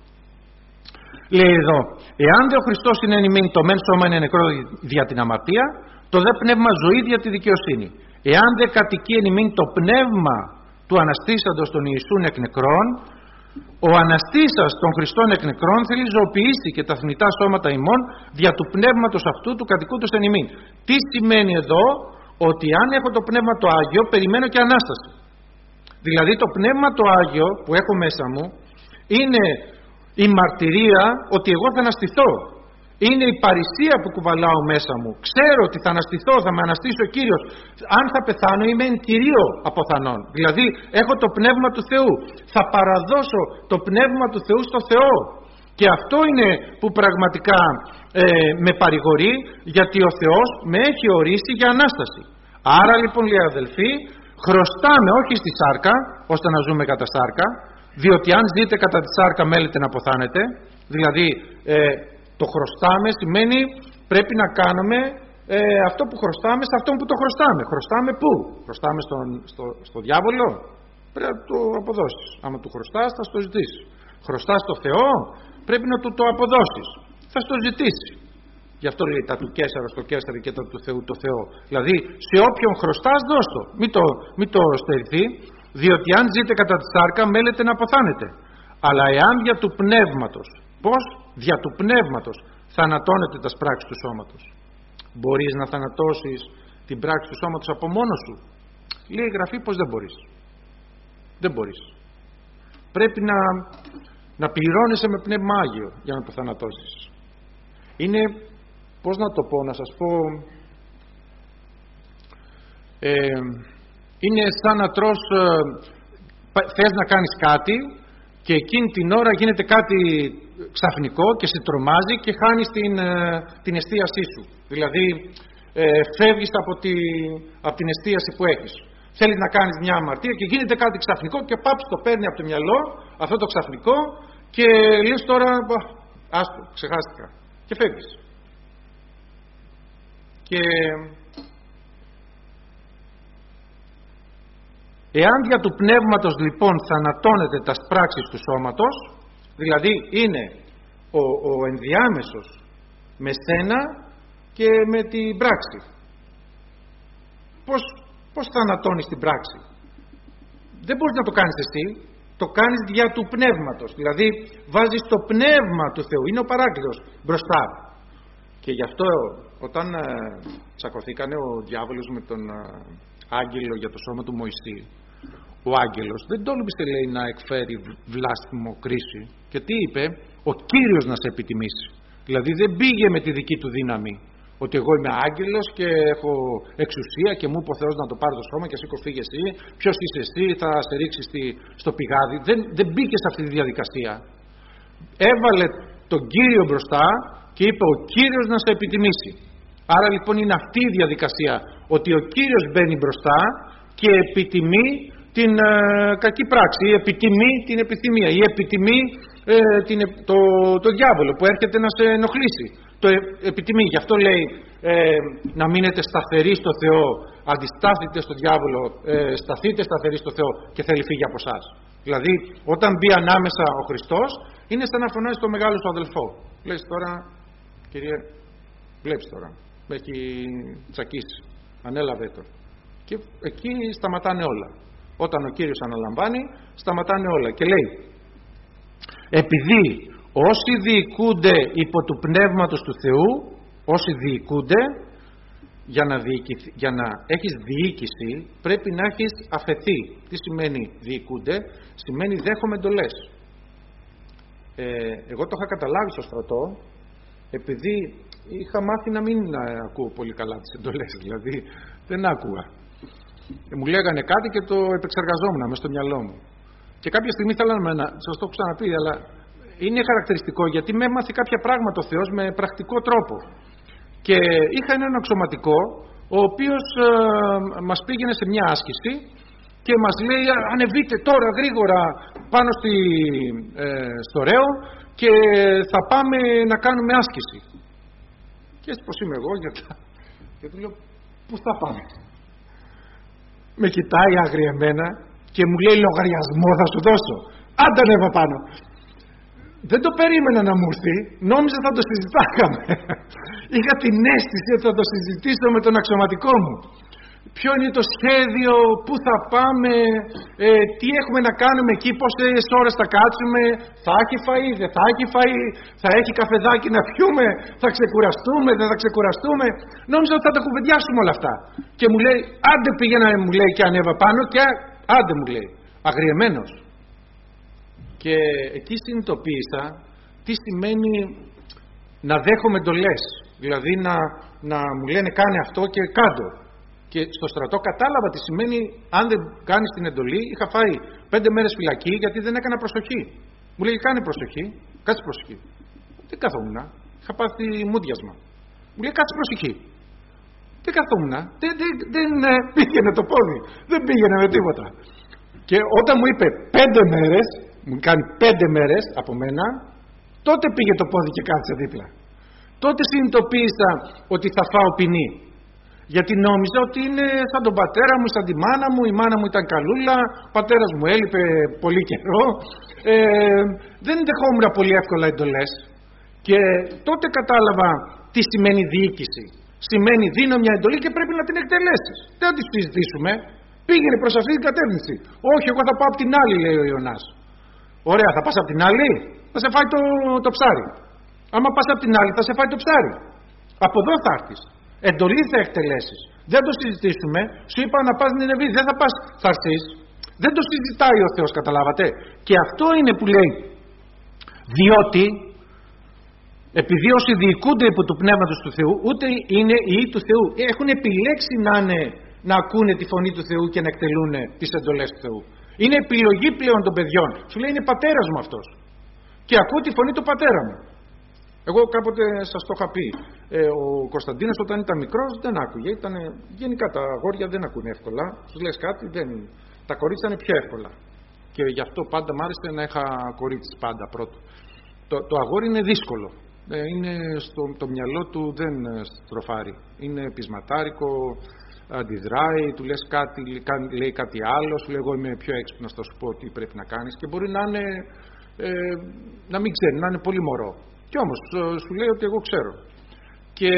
λέει εδώ, εάν δε ο Χριστός είναι εν ημίν, το μεν σώμα είναι νεκρό δια την αμαρτία, το δε πνεύμα ζωή δια τη δικαιοσύνη. Εάν δε κατοικεί εν ημίν το πνεύμα του αναστήσαντος των Ιησούν εκ νεκρών, ο αναστήσας των Χριστών εκ νεκρών θέλει ζωοποιήσει και τα θνητά σώματα ημών δια του πνεύματος αυτού του κατοικούντος εν ημίν. Τι σημαίνει εδώ? Ότι αν έχω το πνεύμα το Άγιο, περιμένω και Ανάσταση. Δηλαδή το πνεύμα το Άγιο που έχω μέσα μου είναι η μαρτυρία ότι εγώ θα αναστηθώ. Είναι η παρησία που κουβαλάω μέσα μου. Ξέρω ότι θα αναστηθώ, θα με αναστήσει ο Κύριος. Αν θα πεθάνω, είμαι εν κυρίω αποθανών. Δηλαδή έχω το πνεύμα του Θεού. Θα παραδώσω το πνεύμα του Θεού στο Θεό. Και αυτό είναι που πραγματικά με παρηγορεί, γιατί ο Θεός με έχει ορίσει για Ανάσταση. Άρα λοιπόν, λέει αδελφοί, χρωστάμε όχι στη σάρκα, ώστε να ζούμε κατά σάρκα, διότι αν ζείτε κατά τη σάρκα μέλετε να αποθάνετε. Δηλαδή το χρωστάμε σημαίνει πρέπει να κάνουμε αυτό που χρωστάμε σε αυτόν που το χρωστάμε. Χρωστάμε πού? Χρωστάμε στο διάβολο? Πρέπει να το αποδώσεις. Άμα του χρωστάς θα στο ζητήσει. Χρωστάς στο Θεό, πρέπει να του το αποδώσεις. Θα στο ζητήσει. Γι' αυτό λέει τα του Καίσαρα στο Καίσαρι και τα του Θεού το Θεό. Δηλαδή σε όποιον χρωστάς δώσ' το. Μην το στερηθεί, διότι αν ζείτε κατά τη σάρκα μέλετε να αποθάνετε. Αλλά εάν δια του πνεύματος, πώς? Δια του πνεύματος θανατώνετε τα πράξεις του σώματος. Μπορείς να θανατώσεις την πράξη του σώματος από μόνος σου? Λέει η Γραφή πως δεν μπορείς. Δεν μπορείς. Πρέπει να πληρώνεσαι με Πνεύμα Άγιο για να το θανατώσεις. Είναι, πώς να το πω, να σας πω, είναι σαν να τρως, θες να κάνεις κάτι και εκείνη την ώρα γίνεται κάτι ξαφνικό και σε τρομάζει και χάνεις την εστίασή σου. Δηλαδή φεύγεις από την εστίαση που έχεις. Θέλεις να κάνεις μια αμαρτία και γίνεται κάτι ξαφνικό και πάψ το παίρνει από το μυαλό αυτό το ξαφνικό και λες τώρα άστο, ξεχάστηκα, και φεύγεις. Και εάν δια του πνεύματος λοιπόν θανατώνεται τα πράξεις του σώματος, δηλαδή είναι ο ενδιάμεσος με σένα και με την πράξη. Πώς θανατώνεις την πράξη? Δεν μπορείς να το κάνεις εσύ, το κάνεις δια του πνεύματος. Δηλαδή βάζεις το πνεύμα του Θεού, είναι ο παράκλητος μπροστά. Και γι' αυτό όταν τσακωθήκανε ο διάβολος με τον άγγελο για το σώμα του Μωυσή, ο άγγελος δεν τόλμησε, λέει, να εκφέρει βλάσφημο κρίση. Και τι είπε? Ο Κύριος να σε επιτιμήσει. Δηλαδή δεν πήγε με τη δική του δύναμη, ότι εγώ είμαι άγγελος και έχω εξουσία και μου είπε ο Θεός να το πάρει το σώμα και σήκω φύγε εσύ, ποιος είσαι εσύ, θα σε ρίξει στο πηγάδι. Δεν μπήκε σε αυτή τη διαδικασία. Έβαλε τον Κύριο μπροστά και είπε ο Κύριος να σε επιτιμήσει. Άρα λοιπόν είναι αυτή η διαδικασία, ότι ο Κύριος μπαίνει μπροστά και επιτιμεί την κακή πράξη, ή επιτιμεί την επιθυμία, ή επιτιμεί το διάβολο που έρχεται να σε ενοχλήσει. Το επιτιμεί. Γι' αυτό λέει να μείνετε σταθεροί στο Θεό, αντιστάθείτε στο διάβολο, σταθείτε σταθεροί στο Θεό και θέλει φύγει από εσάς. Δηλαδή όταν μπει ανάμεσα ο Χριστός είναι σαν να φωνάζει το μεγάλο σου αδελφό. Λες τώρα, κύριε, βλέπεις τώρα, με έχει τσακίσει, ανέλαβε το. Και εκεί σταματάνε όλα. Όταν ο Κύριος αναλαμβάνει, σταματάνε όλα. Και λέει, επειδή όσοι διοικούνται υπό του Πνεύματος του Θεού, όσοι διοικούνται, για να έχεις διοίκηση πρέπει να έχεις αφαιθεί. Τι σημαίνει διοικούνται? Σημαίνει δέχομαι εντολές. Εγώ το είχα καταλάβει στο στρατό, επειδή είχα μάθει να μην ακούω πολύ καλά τις εντολές, δηλαδή δεν άκουγα. Μου λέγανε κάτι και το επεξεργαζόμουν μες στο μυαλό μου. Και κάποια στιγμή ήθελα να σας το έχω ξαναπεί, αλλά είναι χαρακτηριστικό γιατί με έμαθε κάποια πράγματα ο Θεός με πρακτικό τρόπο. Και είχα έναν αξιωματικό, ο οποίος μας πήγαινε σε μια άσκηση και μας λέει ανεβείτε τώρα γρήγορα πάνω στο ρέο και θα πάμε να κάνουμε άσκηση. Και έτσι πως είμαι εγώ και του λέω πού θα πάμε? Με κοιτάει αγριεμένα και μου λέει λογαριασμό θα σου δώσω. Άντε ανέβα πάνω. Δεν το περίμενα να μου έρθει, νόμιζα θα το συζητάγαμε. Είχα την αίσθηση ότι θα το συζητήσω με τον αξιωματικό μου. Ποιο είναι το σχέδιο, πού θα πάμε, τι έχουμε να κάνουμε εκεί, πόσες ώρες θα κάτσουμε, θα έχει φαΐ, δεν θα έχει φαΐ, θα έχει καφεδάκι να πιούμε, θα ξεκουραστούμε, δεν θα ξεκουραστούμε. Νόμιζα ότι θα τα κουβεντιάσουμε όλα αυτά. Και μου λέει, άντε πήγαινα, μου λέει, και ανέβα πάνω και άντε μου λέει, αγριεμένος. Και εκεί συνειδητοποίησα τι σημαίνει να δέχομαι εντολές. Δηλαδή να μου λένε κάνε αυτό και κάντο. Και στο στρατό κατάλαβα τι σημαίνει αν δεν κάνεις την εντολή. Είχα φάει 5 μέρες φυλακή γιατί δεν έκανα προσοχή. Μου λέει κάνε προσοχή, κάτσε προσοχή. Δεν καθόμουν, είχα πάθει μούδιασμα. Μου λέει κάτσε προσοχή. Δεν καθόμουν, δεν πήγαινε το πόδι, δεν πήγαινε με τίποτα. Και όταν μου είπε 5 μέρες, μου κάνει 5 μέρες από μένα, τότε πήγε το πόδι και κάτσε δίπλα. Τότε συνειδητοποίησα ότι θα φάω ποινή. Γιατί νόμιζα ότι είναι σαν τον πατέρα μου, σαν τη μάνα μου, η μάνα μου ήταν καλούλα, ο πατέρας μου έλειπε πολύ καιρό. Δεν δεχόμουν πολύ εύκολα εντολές. Και τότε κατάλαβα τι σημαίνει διοίκηση. Σημαίνει δίνω μια εντολή και πρέπει να την εκτελέσεις. Δεν θα τη συζητήσουμε. Πήγαινε προς αυτή την κατεύθυνση. Όχι, εγώ θα πάω από την άλλη, λέει ο Ιωνάς. Ωραία, θα πας από την άλλη, θα σε φάει το ψάρι. Άμα πας από την άλλη, θα σε φάει το ψάρι. Από εδώ θα έρθεις. Εντολή θα εκτελέσεις. Δεν το συζητήσουμε. Σου είπα να πας στην Νινεβή, δεν θα πας, θα έρθεις. Δεν το συζητάει ο Θεός, καταλάβατε. Και αυτό είναι που λέει. Διότι, επειδή όσοι διοικούνται υπό του Πνεύματος του Θεού, ούτε είναι ιοί του Θεού. Έχουν επιλέξει να ακούνε τη φωνή του Θεού και να εκτελούν τις εντολές του Θεού. Είναι επιλογή πλέον των παιδιών. Σου λέει είναι πατέρας μου αυτός. Και ακούω τη φωνή του πατέρα μου. Εγώ κάποτε σας το είχα πει. Ο Κωνσταντίνος όταν ήταν μικρός δεν άκουγε. Γενικά τα αγόρια δεν ακούνε εύκολα. Τους λες κάτι, τα κορίτσια είναι πιο εύκολα. Και γι' αυτό πάντα μ' άρεσε να είχα κορίτσι πάντα πρώτο. Το αγόρι είναι δύσκολο. Είναι το μυαλό του δεν στροφάρει. Είναι πεισματάρικο, αντιδράει, του λες κάτι, λέει κάτι άλλο, σου λέει εγώ είμαι πιο έξυπνος, θα σου πω τι πρέπει να κάνεις και μπορεί να είναι, να μην ξέρει, να είναι πολύ μωρό. Κι όμως σου λέει ότι εγώ ξέρω. Και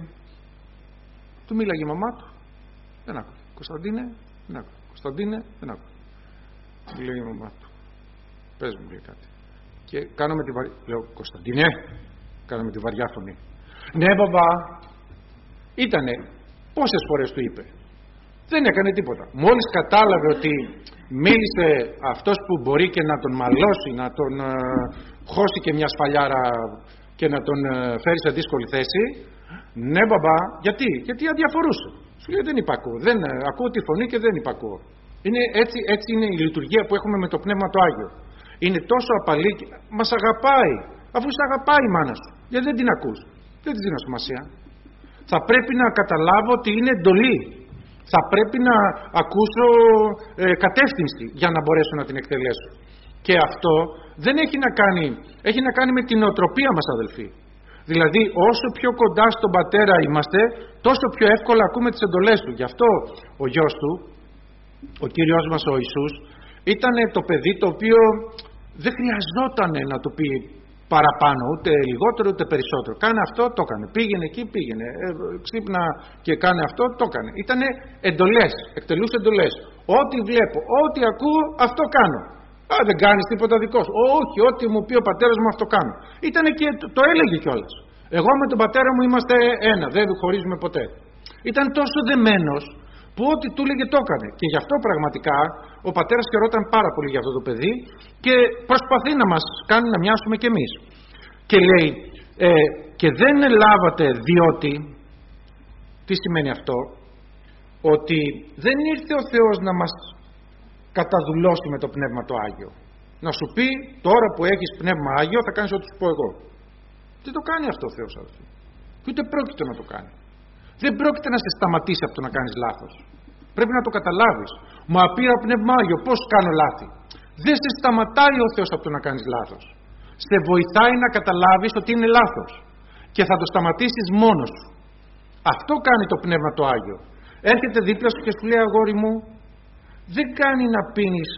του μίλαγε η μαμά του, δεν άκουγε. Κωνσταντίνε, δεν άκουγε. Κωνσταντίνε, δεν άκουγε. Του λέει η μαμά του, πες μου λέει κάτι. Και κάνω με τη βαριά, λέω Κωνσταντίνε, κάνω με τη βαριά φωνή. Ναι μπαμπά, ήτανε. Πόσες φορές του είπε. Δεν έκανε τίποτα. Μόλις κατάλαβε ότι μίλησε αυτός που μπορεί και να τον μαλώσει, να τον χώσει και μια σφαλιάρα και να τον φέρει σε δύσκολη θέση. Ναι μπαμπά, γιατί αδιαφορούσε. Σου λέει δεν υπακούω. Ακούω τη φωνή και δεν υπακούω. Έτσι είναι η λειτουργία που έχουμε με το Πνεύμα το Άγιο. Είναι τόσο απαλή, μας αγαπάει. Αφού σε αγαπάει η μάνα σου. Γιατί δεν την ακούς. Δεν της δίνω σημασία. Θα πρέπει να καταλάβω ότι είναι εντολή. Θα πρέπει να ακούσω κατεύθυνση για να μπορέσω να την εκτελέσω. Και αυτό δεν έχει να κάνει με την νοοτροπία μας αδελφοί. Δηλαδή όσο πιο κοντά στον πατέρα είμαστε, τόσο πιο εύκολα ακούμε τις εντολές του. Γι' αυτό ο γιος του, ο Κύριος μας ο Ιησούς, ήταν το παιδί το οποίο δεν χρειαζόταν να του πει παραπάνω, ούτε λιγότερο ούτε περισσότερο. Κάνε αυτό, το έκανε. Πήγαινε εκεί, πήγαινε. Ξύπνα και κάνε αυτό, το έκανε. Ήτανε εντολές, εκτελούσε εντολές. Ό,τι βλέπω, ό,τι ακούω, αυτό κάνω. Δεν κάνεις τίποτα δικό σου. Όχι, ό,τι μου πει ο πατέρας μου, αυτό κάνω. Ήτανε και το έλεγε κιόλας. Εγώ με τον πατέρα μου είμαστε ένα, δεν χωρίζουμε ποτέ. Ήταν τόσο δεμένος που ό,τι του έλεγε το έκανε. Και γι' αυτό πραγματικά ο πατέρας χαιρόταν πάρα πολύ για αυτό το παιδί και προσπαθεί να μας κάνει να μοιάσουμε κι εμείς. Και λέει, και δεν λάβατε διότι, τι σημαίνει αυτό? Ότι δεν ήρθε ο Θεός να μας καταδουλώσει με το Πνεύμα το Άγιο. Να σου πει, τώρα που έχεις Πνεύμα Άγιο θα κάνεις ό,τι σου πω εγώ. Δεν το κάνει αυτό ο Θεός, αδελφοί. Και ούτε πρόκειται να το κάνει. Δεν πρόκειται να σε σταματήσει από το να κάνεις λάθος. Πρέπει να το καταλάβεις. Μα πήρα Πνεύμα Άγιο, πώς κάνω λάθη? Δεν σε σταματάει ο Θεός από το να κάνεις λάθος. Σε βοηθάει να καταλάβεις ότι είναι λάθος. Και θα το σταματήσεις μόνος σου. Αυτό κάνει το Πνεύμα το Άγιο. Έρχεται δίπλα σου και σου λέει, αγόρι μου, δεν κάνει να πίνεις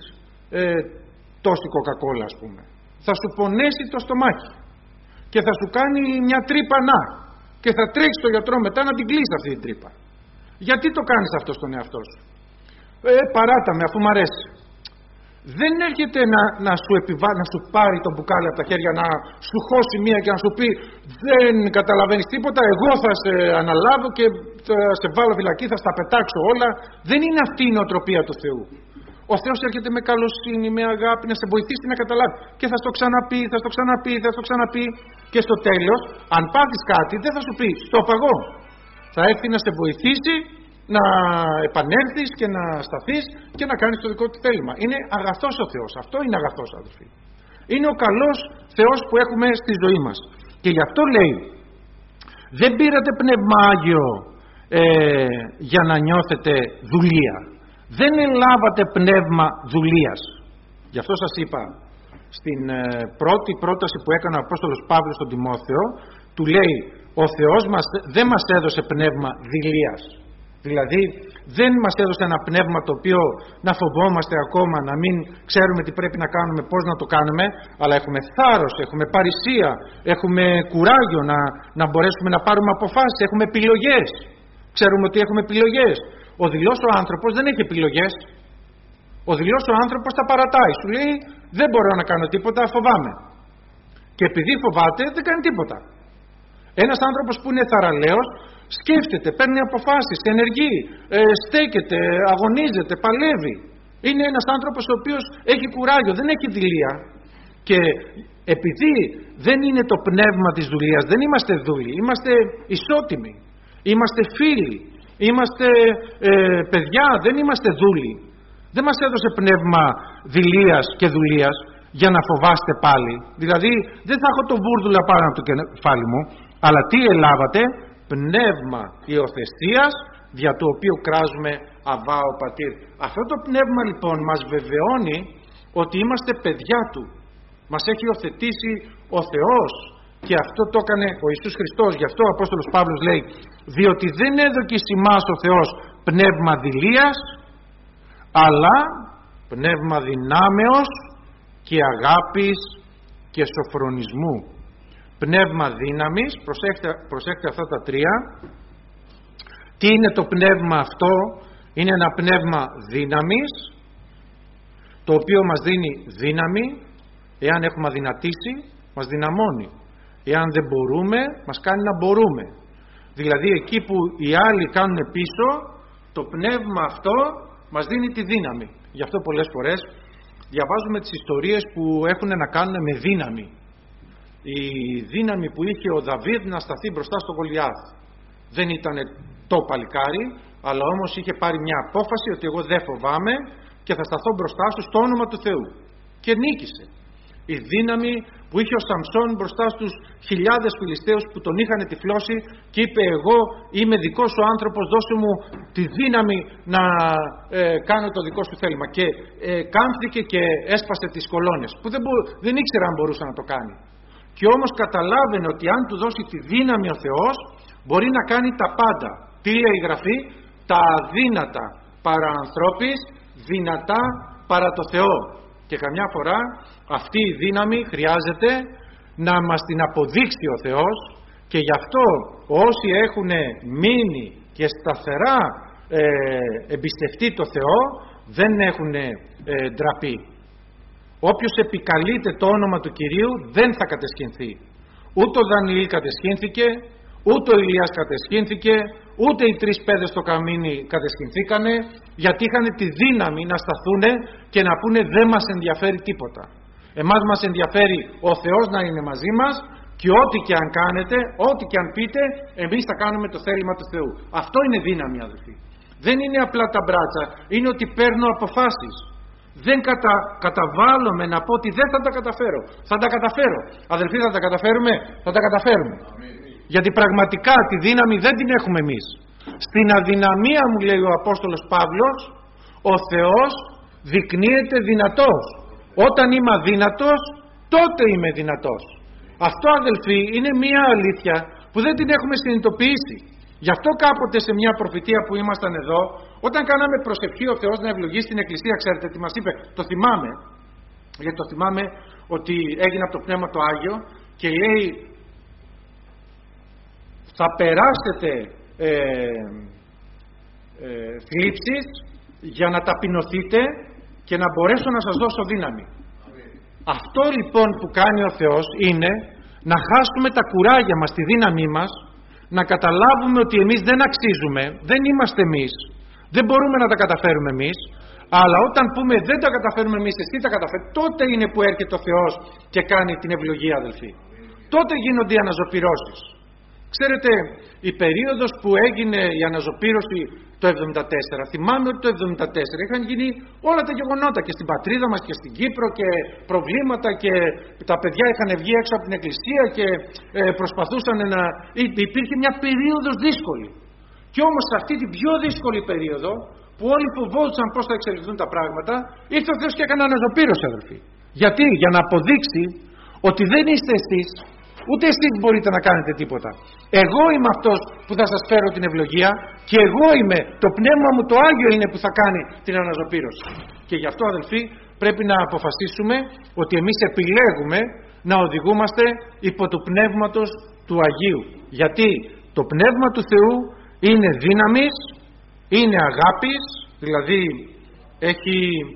τόση κοκακόλα, ας πούμε. Θα σου πονέσει το στομάχι και θα σου κάνει μια τρύπα και θα τρέξεις στο γιατρό μετά να την κλείσει αυτή την τρύπα. Γιατί το κάνεις αυτό στον εαυτό σου? Παράτα με, αφού μ' αρέσει. Δεν έρχεται να σου πάρει το μπουκάλι από τα χέρια, να σου χώσει μία και να σου πει, δεν καταλαβαίνεις τίποτα, εγώ θα σε αναλάβω και θα σε βάλω φυλακή, θα στα πετάξω όλα. Δεν είναι αυτή η νοοτροπία του Θεού. Ο Θεός έρχεται με καλοσύνη, με αγάπη, να σε βοηθήσει να καταλάβει. Και θα στο ξαναπεί, θα στο ξαναπεί, θα στο ξαναπεί. Και στο τέλος, αν πάθεις κάτι, δεν θα σου πει, στο παγώ. Θα έρθει να σε βοηθήσει να επανέλθεις και να σταθείς και να κάνεις το δικό του θέλημα. Είναι αγαθός ο Θεός. Αυτό είναι αγαθός, αδελφοί. Είναι ο καλός Θεός που έχουμε στη ζωή μας. Και γι' αυτό λέει, δεν πήρατε Πνεύμα Άγιο για να νιώθετε δουλεία. Δεν ελάβατε πνεύμα δουλείας. Γι' αυτό σας είπα, στην πρώτη πρόταση που έκανε ο Απόστολος Παύλος στον Τιμόθεο, του λέει, ο Θεός δεν μας έδωσε πνεύμα δειλίας. Δηλαδή δεν μας έδωσε ένα πνεύμα το οποίο να φοβόμαστε ακόμα, να μην ξέρουμε τι πρέπει να κάνουμε, πώς να το κάνουμε, αλλά έχουμε θάρρος, έχουμε παρησία, έχουμε κουράγιο να μπορέσουμε να πάρουμε αποφάσεις, έχουμε επιλογές. Ξέρουμε ότι έχουμε επιλογές. Ο δειλός ο άνθρωπος δεν έχει επιλογές. Ο δειλός ο άνθρωπος τα παρατάει. Σου λέει, δεν μπορώ να κάνω τίποτα, φοβάμαι. Και επειδή φοβάται, δεν κάνει τίποτα. Ένας άνθρωπος που είναι θαραλέος σκέφτεται, παίρνει αποφάσεις, ενεργεί, στέκεται, αγωνίζεται, παλεύει. Είναι ένας άνθρωπος ο οποίος έχει κουράγιο, δεν έχει δειλία. Και επειδή δεν είναι το πνεύμα της δουλείας, δεν είμαστε δούλοι, είμαστε ισότιμοι, είμαστε φίλοι, είμαστε παιδιά, δεν είμαστε δούλοι. Δεν μας έδωσε πνεύμα δειλίας και δουλείας για να φοβάστε πάλι. Δηλαδή δεν θα έχω το βούρδουλα πάνω από το κεφάλι μου, αλλά τι ελάβατε? Πνεύμα υιοθεσίας, δια το οποίο κράζουμε Αβά ο Πατήρ. Αυτό το πνεύμα λοιπόν μας βεβαιώνει ότι είμαστε παιδιά Του. Μας έχει υιοθετήσει ο Θεός και αυτό το έκανε ο Ιησούς Χριστός. Γι' αυτό ο Απόστολος Παύλος λέει, διότι δεν έδωκε εις ημάς ο Θεός πνεύμα δειλίας, αλλά πνεύμα δυνάμεως και αγάπης και σοφρονισμού. Πνεύμα δύναμης, προσέχτε αυτά τα τρία. Τι είναι το πνεύμα αυτό? Είναι ένα πνεύμα δύναμης, το οποίο μας δίνει δύναμη. Εάν έχουμε αδυνατήσει, μας δυναμώνει. Εάν δεν μπορούμε, μας κάνει να μπορούμε. Δηλαδή εκεί που οι άλλοι κάνουν πίσω, το πνεύμα αυτό μας δίνει τη δύναμη. Γι' αυτό πολλές φορές διαβάζουμε τις ιστορίες που έχουν να κάνουν με δύναμη. Η δύναμη που είχε ο Δαβίδ να σταθεί μπροστά στο Γολιάθ. Δεν ήταν το παλικάρι, αλλά όμως είχε πάρει μια απόφαση ότι εγώ δεν φοβάμαι και θα σταθώ μπροστά σου στο όνομα του Θεού. Και νίκησε. Η δύναμη που είχε ο Σαμσόν μπροστά στους χιλιάδες Φιλιστέους που τον είχαν τυφλώσει και είπε, εγώ είμαι δικός σου άνθρωπος, δώσε μου τη δύναμη να κάνω το δικό σου θέλημα. Και κάμφθηκε και έσπασε τις κολόνες που δεν ήξερα αν μπορούσε να το κάνει. Και όμως καταλάβαινε ότι αν του δώσει τη δύναμη ο Θεός, μπορεί να κάνει τα πάντα. Τι λέει η Γραφή? Τα αδύνατα παρά ανθρώπης, δυνατά παρά το Θεό. Και καμιά φορά αυτή η δύναμη χρειάζεται να μας την αποδείξει ο Θεός, και γι' αυτό όσοι έχουν μείνει και σταθερά εμπιστευτεί το Θεό δεν έχουν ντραπεί. Όποιος επικαλείται το όνομα του Κυρίου δεν θα κατεσχυνθεί. Ούτε ο Δανιήλ κατεσχύνθηκε, ούτε ο Ηλίας κατεσχύνθηκε, ούτε οι 3 παιδες στο καμίνι κατεσχυνθήκανε, γιατί είχαν τη δύναμη να σταθούν και να πούνε δεν μας ενδιαφέρει τίποτα. Εμάς μας ενδιαφέρει ο Θεός να είναι μαζί μας και ό,τι και αν κάνετε, ό,τι και αν πείτε, εμείς θα κάνουμε το θέλημα του Θεού. Αυτό είναι δύναμη, αδελφοί. Δεν είναι απλά τα μπράτσα, είναι ότι παίρνω αποφάσεις. Δεν καταβάλλομαι να πω ότι δεν θα τα καταφέρω. Θα τα καταφέρω. Αδελφοί, θα τα καταφέρουμε. Θα τα καταφέρουμε. Γιατί πραγματικά τη δύναμη δεν την έχουμε εμείς. Στην αδυναμία, μου λέει ο Απόστολος Παύλος, ο Θεός δεικνύεται δυνατός. Όταν είμαι αδύνατος, τότε είμαι δυνατός. Αυτό, αδελφοί, είναι μια αλήθεια που δεν την έχουμε συνειδητοποιήσει. Γι' αυτό κάποτε σε μια προφητεία που ήμασταν εδώ, όταν κάναμε προσευχή ο Θεός να ευλογήσει την Εκκλησία, ξέρετε τι μας είπε? Το θυμάμαι, γιατί το θυμάμαι ότι έγινε από το Πνεύμα το Άγιο και λέει, θα περάσετε θλίψεις για να ταπεινωθείτε και να μπορέσω να σας δώσω δύναμη. Αυτό λοιπόν που κάνει ο Θεός είναι να χάσουμε τα κουράγια μας, τη δύναμή μας, να καταλάβουμε ότι εμείς δεν αξίζουμε, δεν είμαστε εμείς, δεν μπορούμε να τα καταφέρουμε εμείς, αλλά όταν πούμε δεν τα καταφέρουμε εμείς, εσύ τα καταφέρει, τότε είναι που έρχεται ο Θεός και κάνει την ευλογία, αδελφοί. Τότε γίνονται οι αναζωπυρώσεις. Ξέρετε, η περίοδος που έγινε η αναζωπήρωση το 1974, θυμάμαι ότι το 1974 είχαν γίνει όλα τα γεγονότα και στην πατρίδα μας και στην Κύπρο και προβλήματα και τα παιδιά είχαν βγει έξω από την εκκλησία και προσπαθούσαν να... Υπήρχε μια περίοδος δύσκολη. Και όμως σε αυτή την πιο δύσκολη περίοδο που όλοι φοβόντουσαν πώς θα εξελιχθούν τα πράγματα, ήρθε ο Θεός και έκανε αναζωπήρωση, αδελφοί. Γιατί? Για να αποδείξει ότι δεν είστε εσείς, ούτε εσείς μπορείτε να κάνετε τίποτα. Εγώ είμαι αυτός που θα σας φέρω την ευλογία και εγώ είμαι, το Πνεύμα μου το Άγιο είναι που θα κάνει την αναζωπήρωση. Και γι' αυτό, αδελφοί, πρέπει να αποφασίσουμε ότι εμείς επιλέγουμε να οδηγούμαστε υπό του Πνεύματος του Αγίου. Γιατί το Πνεύμα του Θεού είναι δύναμης, είναι αγάπης, δηλαδή έχει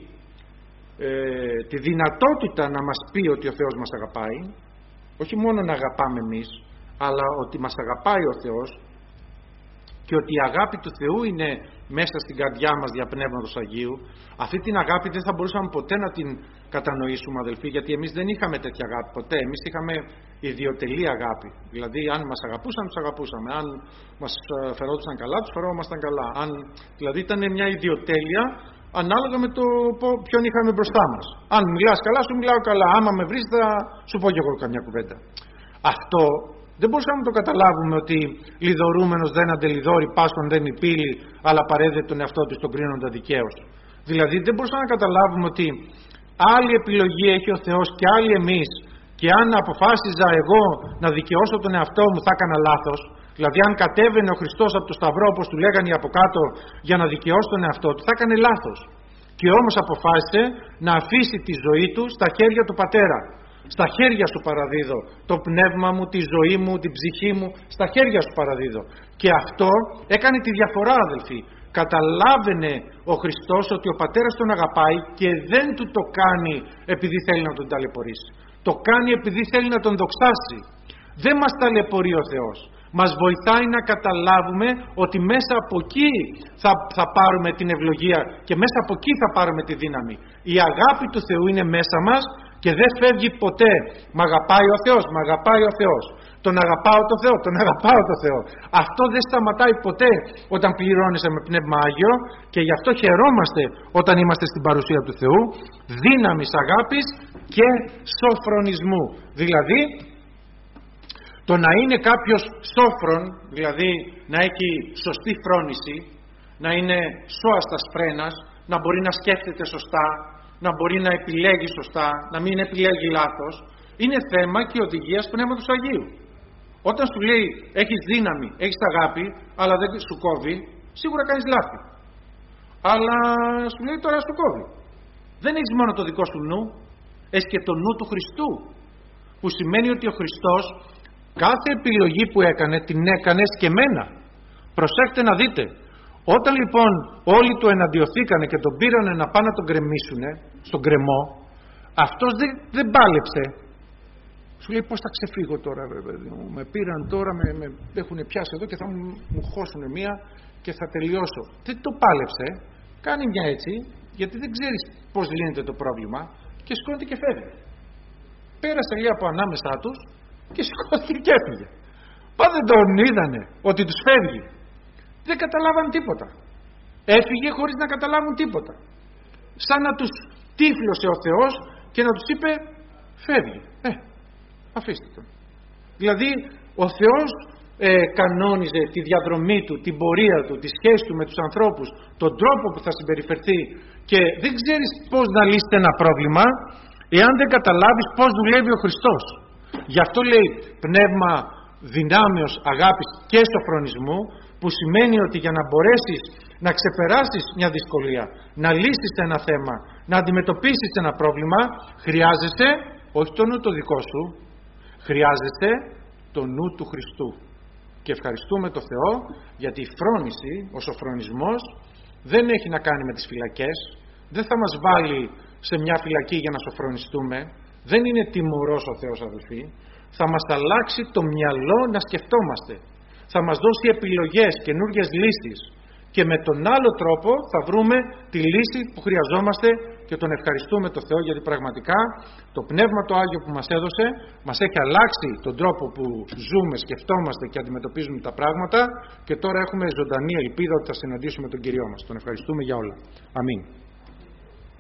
τη δυνατότητα να μας πει ότι ο Θεός μας αγαπάει, όχι μόνο να αγαπάμε εμείς, αλλά ότι μας αγαπάει ο Θεός και ότι η αγάπη του Θεού είναι μέσα στην καρδιά μας δια Πνεύματος Αγίου. Αυτή την αγάπη δεν θα μπορούσαμε ποτέ να την κατανοήσουμε, αδελφοί, γιατί εμείς δεν είχαμε τέτοια αγάπη ποτέ. Εμείς είχαμε ιδιωτελή αγάπη. Δηλαδή, αν μας αγαπούσαν, τους αγαπούσαμε. Αν μας φερόντουσαν καλά, τους φερόμασταν καλά. Δηλαδή, ήταν μια ιδιοτέλεια ανάλογα με το ποιον είχαμε μπροστά μας. Αν μιλάς καλά, σου μιλάω καλά. Άμα με βρεις, θα σου πω κι εγώ καμιά κουβέντα. Αυτό δεν μπορούσαμε να το καταλάβουμε, ότι λιδωρούμενος δεν αντελιδώρει, πάσχων δεν υπήλει, αλλά παρέδεται τον εαυτό του στον κρίνοντα δικαίως. Δηλαδή δεν μπορούσαμε να καταλάβουμε ότι άλλη επιλογή έχει ο Θεός και άλλη εμείς, και αν αποφάσιζα εγώ να δικαιώσω τον εαυτό μου θα έκανα λάθος. Δηλαδή αν κατέβαινε ο Χριστός από το Σταυρό, όπως του λέγανε οι από κάτω, για να δικαιώσει τον εαυτό του, θα έκανε λάθος. Και όμως αποφάσισε να αφήσει τη ζωή του στα χέρια του Πατέρα. Στα χέρια σου παραδίδω το πνεύμα μου, τη ζωή μου, την ψυχή μου, στα χέρια σου παραδίδω. Και αυτό έκανε τη διαφορά, αδελφοί. Καταλάβαινε ο Χριστός ότι ο Πατέρας τον αγαπάει και δεν του το κάνει επειδή θέλει να τον ταλαιπωρήσει. Το κάνει επειδή θέλει να τον δοξάσει. Δεν μας ταλαιπωρεί ο Θεός. Μας βοηθάει να καταλάβουμε ότι μέσα από εκεί θα πάρουμε την ευλογία και μέσα από εκεί θα πάρουμε τη δύναμη. Η αγάπη του Θεού είναι μέσα μας και δεν φεύγει ποτέ. Μ' αγαπάει ο Θεός, μ' αγαπάει ο Θεός. Τον αγαπάω το Θεό, τον αγαπάω το Θεό. Αυτό δεν σταματάει ποτέ όταν πληρώνεσαι με Πνεύμα Άγιο, και γι' αυτό χαιρόμαστε όταν είμαστε στην παρουσία του Θεού, δύναμης αγάπης και σοφρονισμού. Δηλαδή το να είναι κάποιος σόφρον, δηλαδή να έχει σωστή φρόνηση, να είναι σώαστας φρένας, να μπορεί να σκέφτεται σωστά, να μπορεί να επιλέγει σωστά, να μην επιλέγει λάθος, είναι θέμα και οδηγίας Πνεύματος Αγίου. Όταν σου λέει έχεις δύναμη, έχεις αγάπη, αλλά δεν σου κόβει, σίγουρα κάνεις λάθη. Αλλά σου λέει τώρα σου κόβει. Δεν έχεις μόνο το δικό σου νου, έχεις και το νου του Χριστού, που σημαίνει ότι ο Χριστός κάθε επιλογή που έκανε την έκανε σκεμμένα. Προσέχτε να δείτε. Όταν λοιπόν όλοι του εναντιωθήκανε και τον πήρανε να πάνε να τον γκρεμίσουνε στον γκρεμό, αυτός δεν πάλεψε. Σου λέει πώς θα ξεφύγω τώρα, με πήραν τώρα, με έχουν πιάσει εδώ και θα μου χώσουν μία και θα τελειώσω. Δεν το πάλεψε, κάνει μια έτσι, γιατί δεν ξέρεις πώς λύνεται το πρόβλημα και σηκώνεται και φεύγει. Πέρασε λίγο από ανάμεσά τους και σηκώθηκε και έφυγε. Μα δεν τον είδανε ότι τους φεύγει. Δεν καταλάβαν τίποτα. Έφυγε χωρίς να καταλάβουν τίποτα. Σαν να τους τύφλωσε ο Θεός και να τους είπε φεύγει. Αφήστε τον. Δηλαδή ο Θεός κανόνιζε τη διαδρομή του, την πορεία του, τη σχέση του με τους ανθρώπους, τον τρόπο που θα συμπεριφερθεί, και δεν ξέρεις πώς να λύσεις ένα πρόβλημα εάν δεν καταλάβεις πώς δουλεύει ο Χριστός. Γι' αυτό λέει πνεύμα δυνάμεως, αγάπης και σοφρονισμού, που σημαίνει ότι για να μπορέσεις να ξεπεράσεις μια δυσκολία, να λύσεις ένα θέμα, να αντιμετωπίσεις ένα πρόβλημα, χρειάζεσαι όχι το νου το δικό σου, χρειάζεσαι το νου του Χριστού. Και ευχαριστούμε τον Θεό, γιατί η φρόνηση, ο σοφρονισμός, δεν έχει να κάνει με τις φυλακές, δεν θα μας βάλει σε μια φυλακή για να σοφρονιστούμε, δεν είναι τιμωρός ο Θεός, αδελφοί, θα μας αλλάξει το μυαλό να σκεφτόμαστε, θα μας δώσει επιλογές, καινούργιες λύσεις, και με τον άλλο τρόπο θα βρούμε τη λύση που χρειαζόμαστε, και τον ευχαριστούμε τον Θεό, γιατί πραγματικά το Πνεύμα το Άγιο που μας έδωσε μας έχει αλλάξει τον τρόπο που ζούμε, σκεφτόμαστε και αντιμετωπίζουμε τα πράγματα, και τώρα έχουμε ζωντανή ελπίδα ότι θα συναντήσουμε τον Κυριό μας. Τον ευχαριστούμε για όλα. Αμήν.